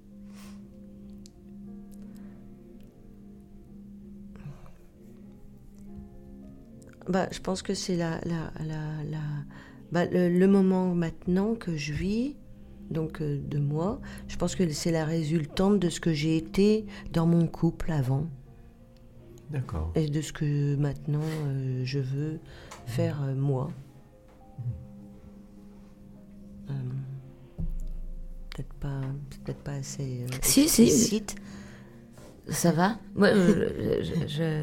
bah, je pense que c'est la, la, la, la- bah, le, le moment maintenant que je vis, donc euh, de moi, je pense que c'est la résultante de ce que j'ai été dans mon couple avant. D'accord. Et de ce que maintenant euh, je veux faire euh, moi. Euh, peut-être pas, c'est peut-être pas assez euh, Si, si. explicite. Ça va? Moi, je... je- je-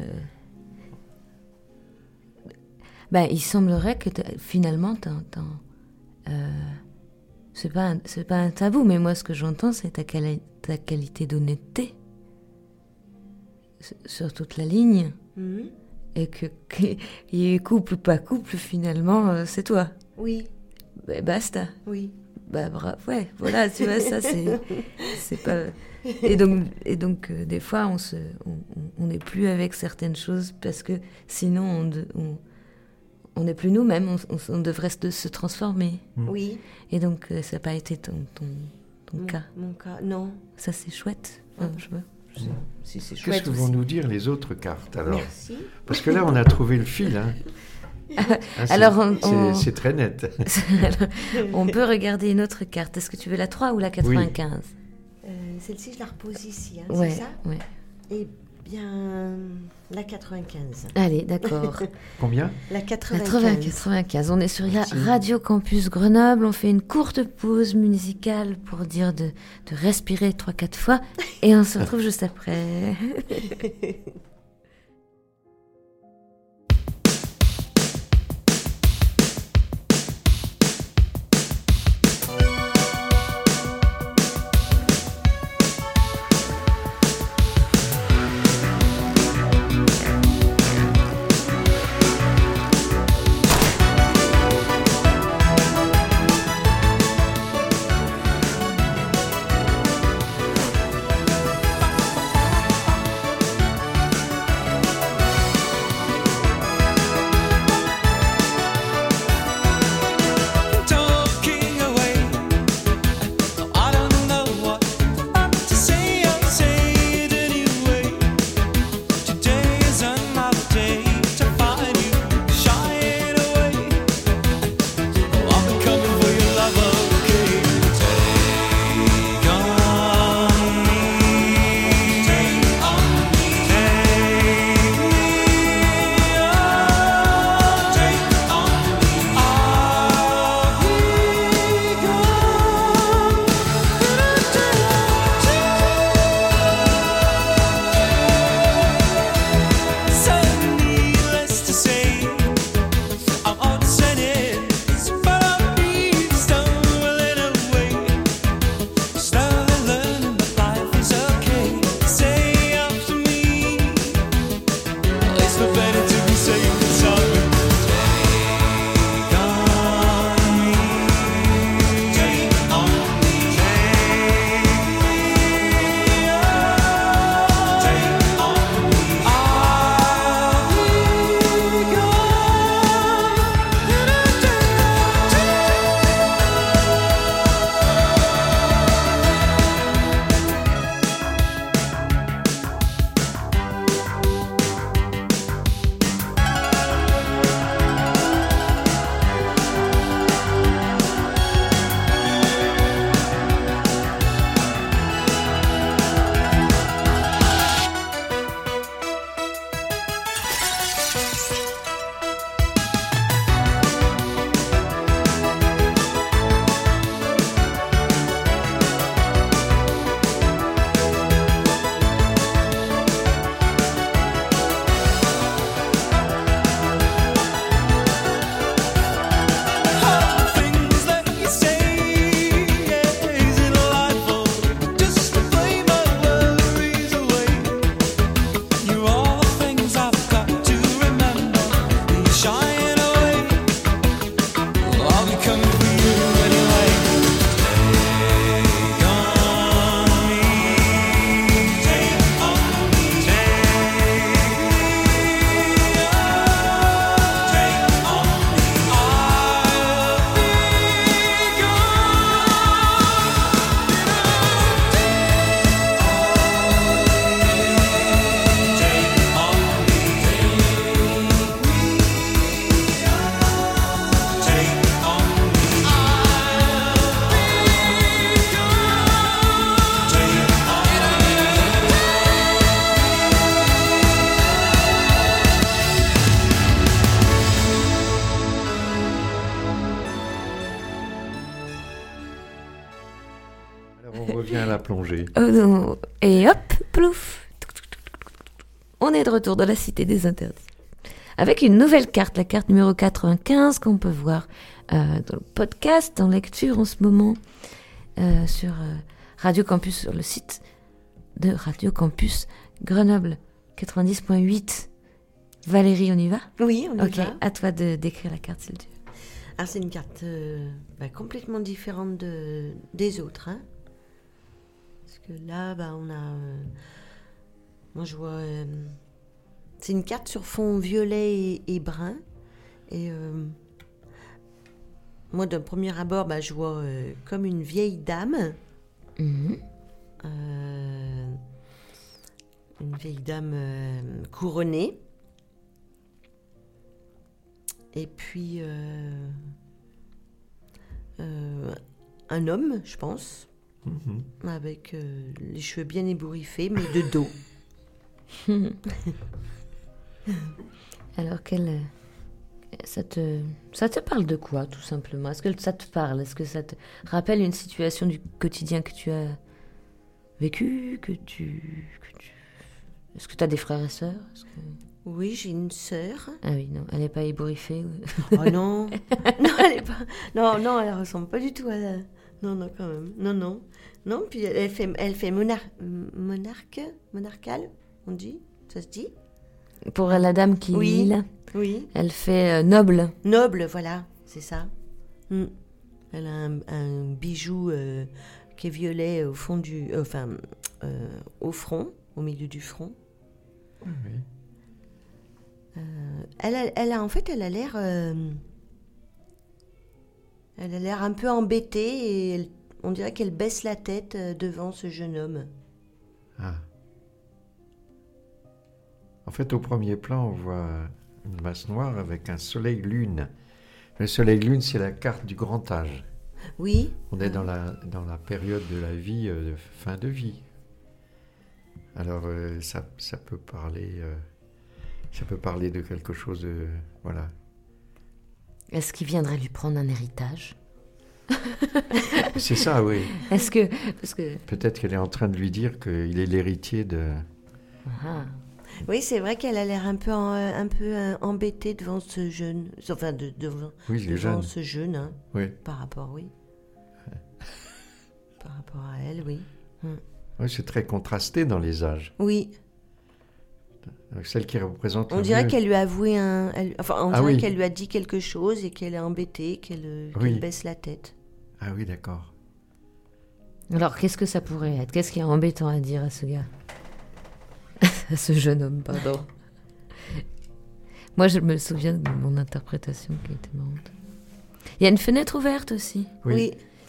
Ben, il semblerait que t'as- finalement, t'en- t'en, euh, c'est pas, un- c'est pas un tabou, mais moi, ce que j'entends, c'est ta, quali- ta qualité d'honnêteté sur- sur toute la ligne. Mhm. Et que qu'il y ait couple ou pas couple, finalement, euh, c'est toi. Oui, Ben, basta. oui. Bah, bravo. Ouais, voilà, tu vois, ça, c'est, c'est pas. Et donc, et donc euh, des fois, on se, on, on- on n'est plus avec certaines choses parce que sinon, on, de- on, on n'est plus nous-mêmes, on, on, on devrait se, se transformer. Mm. Oui. Et donc, euh, ça n'a pas été ton, ton, ton Mon, cas. mon cas, non. Ça, c'est chouette. Enfin, je veux. Je sais- Si c'est Qu'est-ce chouette que vont aussi. nous dire les autres cartes alors? Merci. Parce que là, on a trouvé le fil. Hein. Ah, c'est- Alors, on- c'est, on- c'est très net. On peut regarder une autre carte. Est-ce que tu veux la trois ou la quatre-vingt-quinze? Euh, Celle-ci, je la repose ici, hein, Ouais, c'est ça? ouais. Eh bien, la quatre-vingt-quinze. Allez, d'accord. Combien? La quatre-vingts, quatre-vingt-quinze. quatre-vingt-quinze. On est sur la Merci. Radio Campus Grenoble. On fait une courte pause musicale pour dire de, de respirer trois, quatre fois. Et on se retrouve juste après. Talking away, I don't know what to say. I'll say it anyway. Today is another day to find you shying away. I'll be coming for your love, okay? Take on me, take on me, take me, oh, take on me. I'll be gone. So needless to say, I'm upset, but I'll be stumbling away. Slowly learning that life is okay. Say after me, it's no better to be safe than sorry. Take on me, take on me, take me, oh, take on me. I'll be things that you say, is it delightful just to play my worries away? You're all the things I've got to remember. You're shying away. I'll be coming for you anyway. Take on me, take on me, take me, oh, take on me. I'll be Alors, on revient à la plongée. Oh non. Et hop, plouf. On est de retour dans la cité des interdits. Avec une nouvelle carte, la carte numéro quatre-vingt-quinze, qu'on peut voir euh, dans le podcast, en lecture en ce moment, euh, sur euh, Radio Campus, sur le site de Radio Campus Grenoble quatre-vingt-dix point huit. Valérie, on y va? Oui, on y Ok, va. à toi de décrire la carte, s'il te plaît. Alors, c'est une carte euh, bah, complètement différente de, des autres. Hein. Parce que là, bah, on a... euh, moi, je vois... euh, c'est une carte sur fond violet et, et brun. Et euh, moi, d'un premier abord, bah, je vois euh, comme une vieille dame. Mhm. Euh, une vieille dame euh, couronnée. Et puis, euh, euh, un homme, je pense, Mhm. avec euh, les cheveux bien ébouriffés, mais de dos. Alors, quelle, euh, ça, te, ça te parle de quoi, tout simplement? Est-ce que ça te parle? Est-ce que ça te rappelle une situation du quotidien que tu as vécu? Que tu, que tu... Est-ce que tu as des frères et sœurs? Est-ce que... Oui, j'ai une sœur. Ah oui, non, elle n'est pas ébouriffée. Oh non, non, elle est pas. Non, non, elle ressemble pas du tout à la. Non, non, quand même. Non, non, non. Puis elle fait, elle fait monar... monarque, monarcale, on dit. Ça se dit? Pour la dame qui Oui. lit là, Oui. elle fait euh, noble. Noble, voilà, c'est ça. Mm. Elle a un, un bijou euh, qui est violet au fond du, euh, enfin, euh, au front, au milieu du front. Oui, oui. Euh, elle, a, elle a, en fait, elle a l'air, euh, elle a l'air un peu embêtée et elle- on dirait qu'elle baisse la tête euh, devant ce jeune homme. Ah. En fait, au premier plan, on voit une masse noire avec un soleil-lune. Le soleil-lune, c'est la carte du grand âge. Oui. On est dans la, dans la période de la vie, euh, de fin de vie. Alors, euh, ça, ça peut parler, euh, ça peut parler de quelque chose de, voilà. Est-ce qu'il viendrait lui prendre un héritage? C'est ça, oui. Est-ce que... Parce que... Peut-être qu'elle est en train de lui dire qu'il est l'héritier de... Ah. Oui, c'est vrai qu'elle a l'air un peu, en- un peu euh, embêtée devant ce jeune, enfin, de, devant, Oui, il est devant jeune. ce jeune, hein, Oui. par rapport, oui. Par rapport à elle, oui. Oui, c'est très contrasté dans les âges. Oui. Donc, celle qui représente On le dirait mieux- qu'elle lui a avoué un. elle- enfin, on Ah dirait oui. qu'elle lui a dit quelque chose et qu'elle est embêtée, qu'elle euh, qu'elle Oui. baisse la tête. Ah oui, d'accord. Alors, qu'est-ce que ça pourrait être? Qu'est-ce qui est embêtant à dire à ce gars? À ce jeune homme, pardon. Moi, je me souviens de mon interprétation qui était marrante. Il y a une fenêtre ouverte aussi. Oui.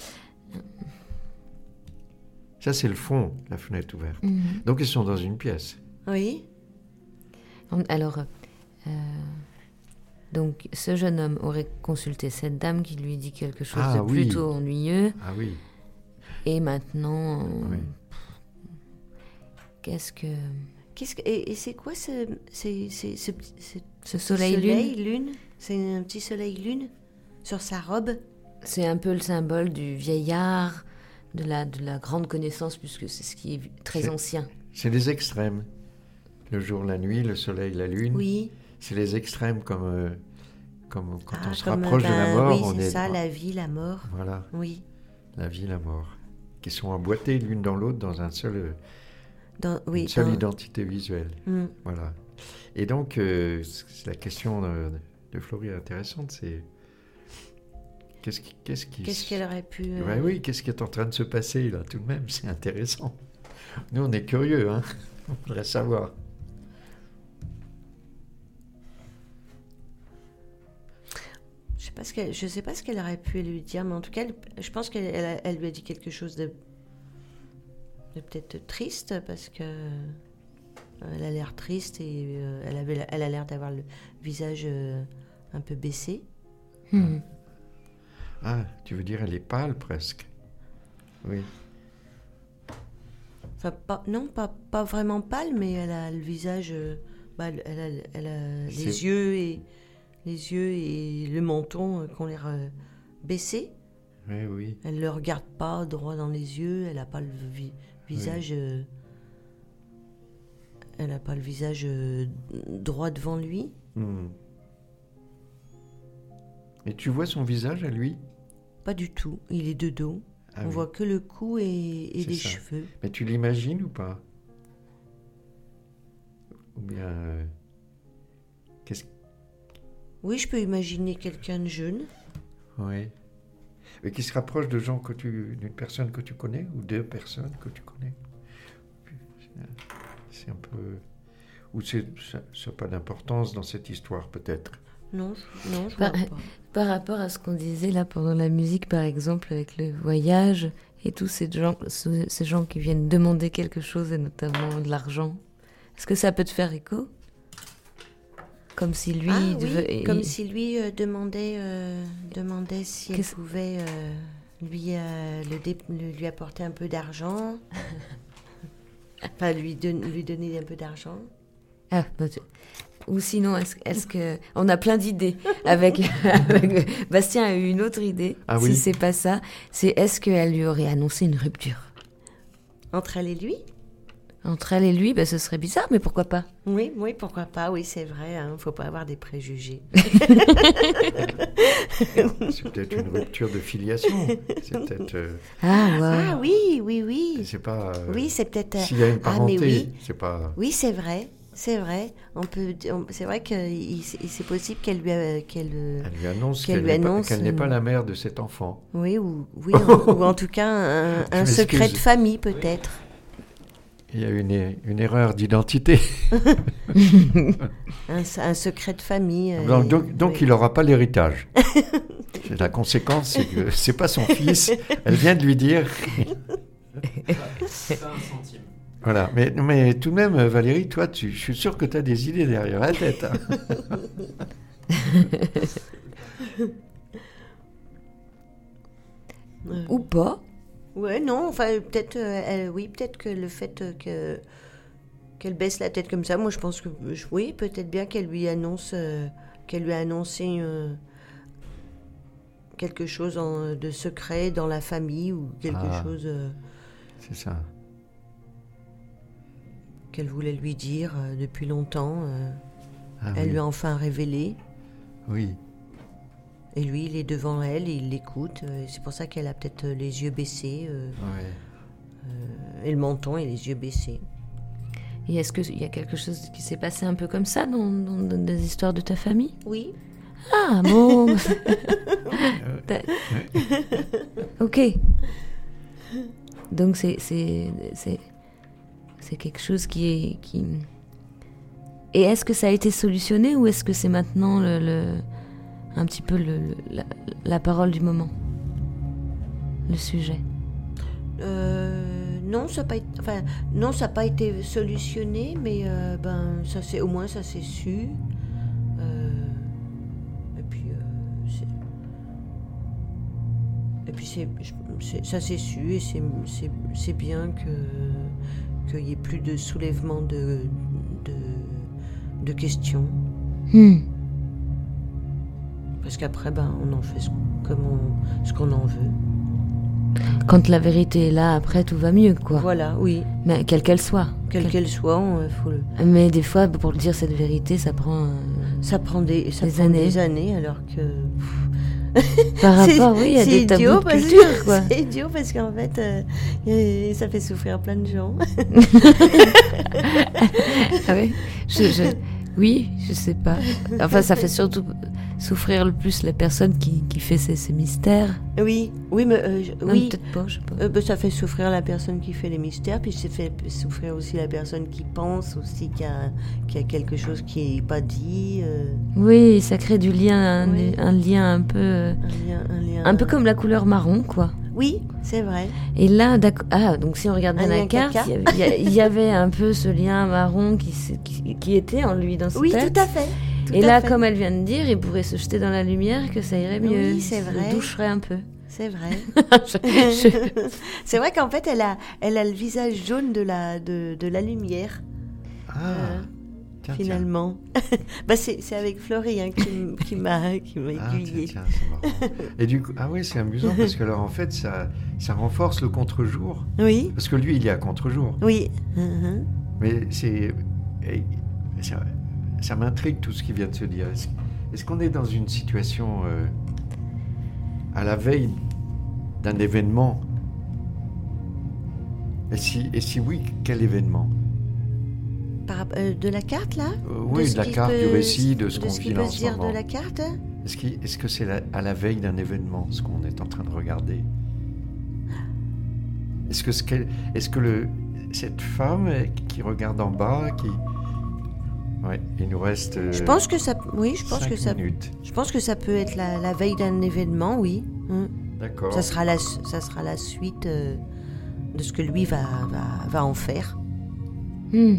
Ça, c'est le fond, la fenêtre ouverte. Mhm. Donc, ils sont dans une pièce. Oui. On- Alors, euh, donc, ce jeune homme aurait consulté cette dame qui lui dit quelque chose Ah de oui. plutôt ennuyeux. Ah oui. Et maintenant, euh, Oui. qu'est-ce que... Qu'est-ce que, et, et c'est quoi ce, c'est, c'est, ce, petit- ce Ce soleil-lune, soleil-lune C'est un petit soleil-lune sur sa robe. c'est un peu le symbole du vieillard, de la, de la grande connaissance, puisque c'est ce qui est très C'est- ancien. C'est les extrêmes. Le jour, la nuit, le soleil, la lune. Oui. C'est les extrêmes comme, euh, comme quand Ah, on se comme, rapproche de ben, la mort. Oui, on c'est est ça, dans- la vie, la mort. Voilà, Oui. la vie, la mort. Qui sont emboîtées l'une dans l'autre dans un seul, euh, Dans, oui, une seule dans- identité visuelle. Hmm. Voilà. Et donc, euh, c'est la question de, de Florie est intéressante, c'est qu'est-ce qui... Qu'est-ce qui Qu'est-ce qu'elle aurait pu. euh, Ouais, oui, qu'est-ce qui est en train de se passer là, tout de même, c'est intéressant. Nous, on est curieux, hein. On voudrait savoir. Je sais pas ce qu'elle, je sais pas ce qu'elle aurait pu lui dire, mais en tout cas, elle- je pense qu'elle elle a- elle lui a dit quelque chose de, de peut-être triste parce que euh, elle a l'air triste et euh, elle avait, elle a l'air d'avoir le visage euh, un peu baissé. Hmm. Ah, tu veux dire, elle est pâle presque. Oui. Enfin, pas, non, pas, pas vraiment pâle, mais elle a le visage, euh, bah, elle, elle a, elle a C'est- les yeux et les yeux et le menton euh, qui ont l'air euh, baissés. Oui, oui. Elle le regarde pas droit dans les yeux. Elle a pas le vi- visage. euh, elle a pas le visage euh, droit devant lui. Hmm. Et tu vois son visage à lui? Pas du tout. Il est de dos. Ah On oui. voit que le cou et, et C'est les ça. cheveux. Mais tu l'imagines ou pas? Ou bien... euh, Qu'est-ce... Oui, je peux imaginer quelqu'un de jeune. Oui. Mais qui se rapproche de gens que tu... d'une personne que tu connais ou deux personnes que tu connais? C'est un peu... Ou c'est... ça n'a pas d'importance dans cette histoire, peut-être? non, je- non, je Par, vois pas. par rapport à ce qu'on disait là pendant la musique, par exemple, avec le voyage et tous ces gens, ce- ces gens qui viennent demander quelque chose, et notamment de l'argent, est-ce que ça peut te faire écho? Comme si lui Ah, oui, devait- comme il- si lui euh, demandait, euh, demandait si elle Qu'est-ce- pouvait euh, lui, euh, le dé- le- lui apporter un peu d'argent. Enfin, lui, don- lui donner un peu d'argent. Ah, bah, tu- ou sinon, est-ce, est-ce que on a plein d'idées avec, avec- Bastien a eu une autre idée. Ah si oui. c'est pas ça, c'est est-ce qu'elle lui aurait annoncé une rupture Entre elle et lui? entre elle et lui? Bah, ce serait bizarre, mais pourquoi pas? Oui, oui, pourquoi pas. Oui, c'est vrai. Il ne faut pas avoir des préjugés. C'est peut-être une rupture de filiation. C'est peut-être. euh, Ah, ouais. Ah oui, oui, oui. c'est pas. euh, Oui, c'est peut-être... euh, S'il y a une Ah, mais parenté, oui. c'est pas. Oui, c'est vrai. C'est vrai. On peut, on- c'est vrai que il- c'est possible qu'elle lui, a- qu'elle, euh, Elle lui annonce Qu'elle qu'elle lui n'est pas, annonce, qu'elle n'est pas euh, la mère de cet enfant. oui, ou, oui, en, ou en tout cas un, Je un secret m'excuse. de famille peut-être. Il y a une, une erreur d'identité. Un, un secret de famille. euh, Donc, donc, donc oui. il n'aura pas l'héritage. C'est la conséquence, c'est que c'est pas son fils. Elle vient de lui dire. C'est pas un centime. Voilà. Mais, mais tout de même, Valérie, toi, tu, je suis sûr que tu as des idées derrière la tête. hein. Euh, Ou pas? Ouais, non, enfin peut-être, euh, elle- oui, peut-être que le fait euh, que qu'elle baisse la tête comme ça, moi je pense que je- oui, peut-être bien qu'elle lui annonce, euh, qu'elle lui a annoncé euh, quelque chose en- de secret dans la famille ou quelque Ah. chose euh, C'est ça. qu'elle voulait lui dire euh, depuis longtemps. euh, Ah, elle oui. lui a enfin révélé. Oui. Et lui, il est devant elle et il l'écoute. euh, et c'est pour ça qu'elle a peut-être euh, les yeux baissés, euh, Ouais. et le menton et les yeux baissés. Et est-ce qu'il y a quelque chose qui s'est passé un peu comme ça dans, dans- dans des histoires de ta famille? Oui. Ah, bon. T'as- ok. Donc c'est c'est c'est c'est quelque chose qui est qui. Et est-ce que ça a été solutionné ou est-ce que c'est maintenant le, le- un petit peu le, le- la, la parole du moment, le sujet? Euh, non, ça n'a pas, été- enfin, non, ça a pas été solutionné, mais euh, ben, ça c'est au moins ça s'est su. Euh, et puis, euh, c'est- et puis c'est, je- c'est- ça s'est su et c'est, c'est, c'est bien que qu'il n'y ait plus de soulèvement de, de, de questions, Hmm. parce qu'après, ben, on en fait ce, comme on, ce qu'on en veut. Quand la vérité est là, après tout va mieux, quoi. Voilà, oui, Mais quelle qu'elle soit. quelle Quelle- qu'elle soit, on, faut le. Mais des fois, pour dire cette vérité, ça prend. euh, Ça prend des, ça Des prend années. des années, alors que. Par C'est- rapport, oui, à c'est des tabous idiot de parce culture, que- quoi. C'est idiot parce qu'en fait, euh, euh, ça fait souffrir plein de gens. Ah oui, je, je- oui, je sais pas. Enfin, ça fait surtout souffrir le plus la personne qui, qui fait ces, ces mystères. Oui, oui, mais euh, je- Non, oui, peut-être pas, je sais pas. euh, bah, ça fait souffrir la personne qui fait les mystères, puis ça fait souffrir aussi la personne qui pense aussi qu'il y a, qu'il y a quelque chose qui n'est pas dit. euh, Oui, ça crée du lien, un, Oui. un lien un peu, euh, un lien, un lien. un peu comme la couleur marron, quoi. Oui, c'est vrai. Et là, d'accord. Ah, donc si on regarde bien Un la lien carte, caca. il y, avait, il y a- il y avait un peu ce lien marron qui, se- qui, qui était en lui dans sa Oui, tête. tout à fait. tout Et à là, fait. comme elle vient de dire, il pourrait se jeter dans la lumière, que ça irait mieux. Oui, c'est Ça vrai. le doucherait un peu. C'est vrai. Je- je- C'est vrai qu'en fait, elle a, elle a le visage jaune de la, de, de la lumière. Ah, Euh, tiens, finalement. bah, c'est, c'est avec Florie hein, qui, m- qui m'a, qui m'a tiens. Ah, tiens, aiguillée. tiens, c'est marrant. Et du coup, ah oui, c'est amusant parce que alors en fait, ça, ça renforce le contre-jour. Oui, Parce que lui, il est à contre-jour. oui. Mhm. Mais c'est. et Ça, ça m'intrigue tout ce qui vient de se dire. Est-ce, est-ce qu'on est dans une situation euh, à la veille d'un événement? Et si, et si oui, quel événement? Par rap- euh, de la carte, là Euh, Oui, ce de la qui carte, peut- du récit, de ce de qu'on ce qui vit peut là en se ce dire moment. de la carte Est-ce, qu'il- est-ce que c'est la- à la veille d'un événement, ce qu'on est en train de regarder? Est-ce que, ce qu'elle- est-ce que le, cette femme euh, qui regarde en bas, qui, Ouais, il nous reste. euh, Je pense que ça, oui, je pense cinq que ça, minutes. je pense que ça peut être la, la veille d'un événement, oui. Hum. D'accord. Ça sera la, ça sera la suite euh, de ce que lui va, va, va en faire. Hmm.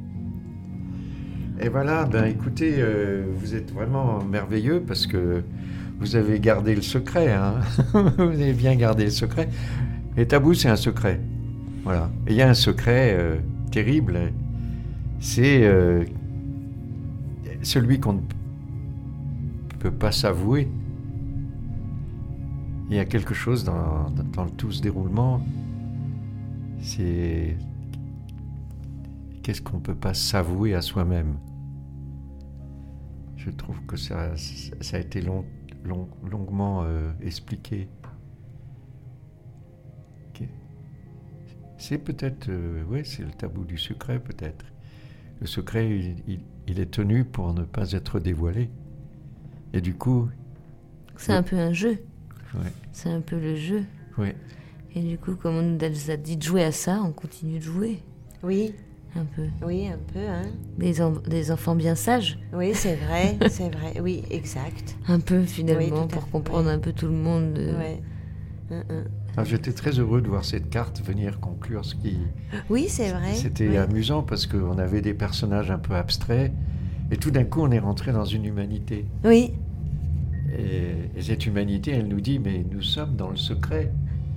Et voilà, ben écoutez, euh, vous êtes vraiment merveilleux parce que vous avez gardé le secret. Hein. Vous avez bien gardé le secret. Les tabous, c'est un secret. Voilà. Et il y a un secret euh, terrible. C'est euh, celui qu'on ne peut pas s'avouer. Il y a quelque chose dans, dans le tout ce déroulement. C'est qu'est-ce qu'on ne peut pas s'avouer à soi-même. Je trouve que ça, ça a été long, long, longuement euh, expliqué. C'est peut-être, euh, oui, c'est le tabou du secret peut-être. Le secret, il, il, il est tenu pour ne pas être dévoilé. Et du coup... C'est un peu un jeu. Ouais. C'est un peu le jeu. Oui. Et du coup, comme on nous a dit de jouer à ça, on continue de jouer. Oui, Un peu. oui, un peu, hein. Des, en- des enfants bien sages. Oui, c'est vrai, c'est vrai. Oui, exact. Un peu, Oui, finalement, tout à pour fait, comprendre oui. un peu tout le monde. euh. Ouais. Hum, hum. Alors, j'étais très heureux de voir cette carte venir conclure ce qui... Oui, c'est vrai. C'était Oui. amusant parce qu'on avait des personnages un peu abstraits et tout d'un coup, on est rentré dans une humanité. Oui, Et, et cette humanité, elle nous dit, mais nous sommes dans le secret.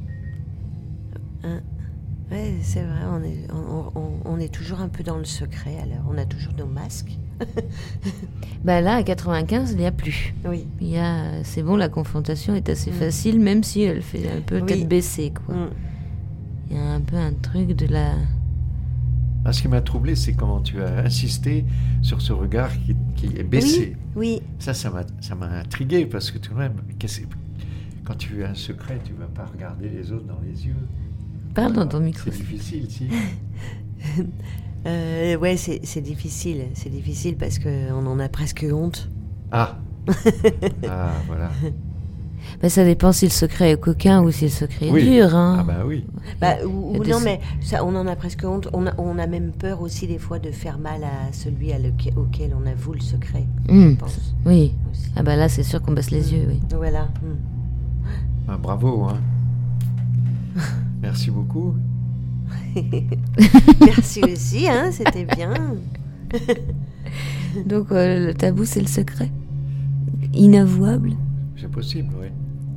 ouais, c'est vrai. On est, on, on- on est toujours un peu dans le secret. Alors, on a toujours nos masques. Bah là, à quatre-vingt-quinze, il n'y a plus. Oui. Il y a, c'est bon, la confrontation est assez Mm. facile, même si elle fait un peu Oui. tête baissée, quoi. Hum. Il y a un peu un truc de la... Ah, ce qui m'a troublé, c'est comment tu as insisté sur ce regard qui, qui est baissé. Oui, Ça, ça m'a, ça m'a intrigué parce que tout de même, qu'est-ce que- quand tu as un secret, tu ne vas pas regarder les autres dans les yeux. Parle dans ton micro. C'est difficile, si. euh, ouais, c'est c'est difficile. C'est difficile parce qu'on en a presque honte. Ah Ah, voilà. Bah, ça dépend si le secret est coquin ou si le secret est Oui. dur, hein. Ah bah oui. Bah, Il ou, y a ou des- non, mais ça, on en a presque honte. On a, on a même peur aussi des fois de faire mal à celui à lequel- auquel on avoue le secret. Hmm. Je pense Oui. aussi. Ah bah là, c'est sûr qu'on baisse les yeux, oui. Voilà. hum. Ah, bravo, hein. Merci beaucoup. Merci aussi, hein, c'était bien. Donc euh, le tabou, c'est le secret. Inavouable. C'est possible, oui.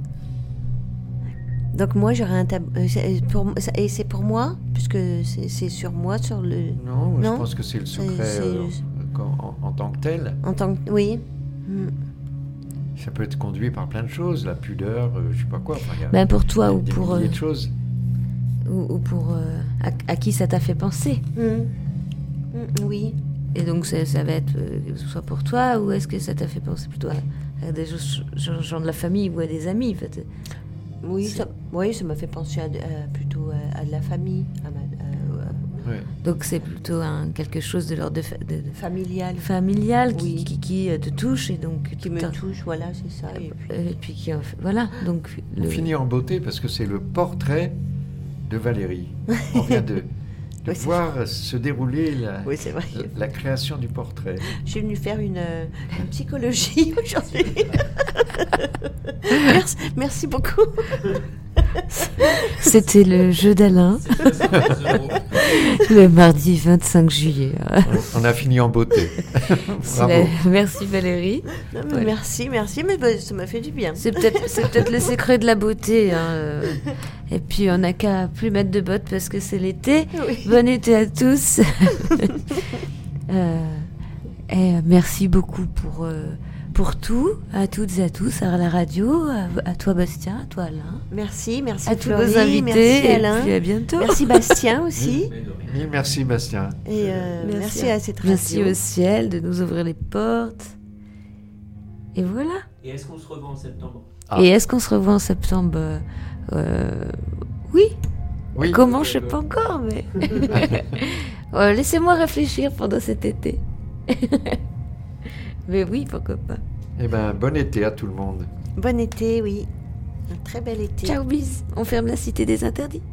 Donc moi j'aurais un tabou. euh, c'est pour, ça- et c'est pour moi, puisque c'est c'est sur moi, sur le. Non, moi, Non, je pense que c'est le c'est- secret c'est- euh, en, en- en tant que tel. En tant que. Oui. Hum. Ça peut être conduit par plein de choses, la pudeur, euh, je sais pas quoi. Enfin, il y a Ben pour toi ou des pour, milliers euh, de choses. ou, ou pour euh, à, à qui ça t'a fait penser. Hum. Hum, Oui. Et donc ça, ça va être euh, que ce soit pour toi ou est-ce que ça t'a fait penser plutôt à, à des gens, gens- gens de la famille ou à des amis en fait. Oui, C'est- ça, oui, ça m'a fait penser à, de- à- plutôt à, à de la famille, à ma, à- à- Ouais. Donc c'est plutôt un, quelque chose de l'ordre de, fa- de- de familiale, familial qui, Oui. qui, qui, euh, te touche et donc qui tout me un- touche, voilà, c'est ça. Et puis, euh, et puis qui en fait- voilà donc On le- finit en beauté parce que c'est le portrait de Valérie. On vient de, de Oui, c'est voir se dérouler la, oui, c'est vrai. la, la création du portrait. Je suis venue faire une, euh, une psychologie aujourd'hui. merci, merci beaucoup. c'était le jeu d'Alain le mardi vingt-cinq juillet. On, on a fini en beauté. C'est Bravo. la- Merci Valérie. Non, mais Ouais. Merci, merci, mais bah, ça m'a fait du bien. C'est peut-être c'est peut-être le secret de la beauté. hein, euh. Et puis on n'a qu'à plus mettre de bottes parce que c'est l'été. Oui. Bon été à tous. Euh, et merci beaucoup pour, euh, pour tout, à toutes et à tous, à la radio, à, à toi Bastien, à toi Alain, Merci, merci à tous Florie, vos invités. merci et Alain, puis à bientôt. merci Bastien aussi, Mille merci Bastien. et euh, merci, Merci à cette radio. Merci au ciel de nous ouvrir les portes. Et voilà. Et est-ce qu'on se revoit en septembre? Ah. Et est-ce qu'on se revoit en septembre euh, euh, Oui. Oui. Comment, je sais pas encore, mais... Euh, laissez-moi réfléchir pendant cet été. Mais oui, pourquoi pas. Eh ben, bon été à tout le monde. Bon été, oui, un très bel été. Ciao, bis. On ferme la cité des interdits.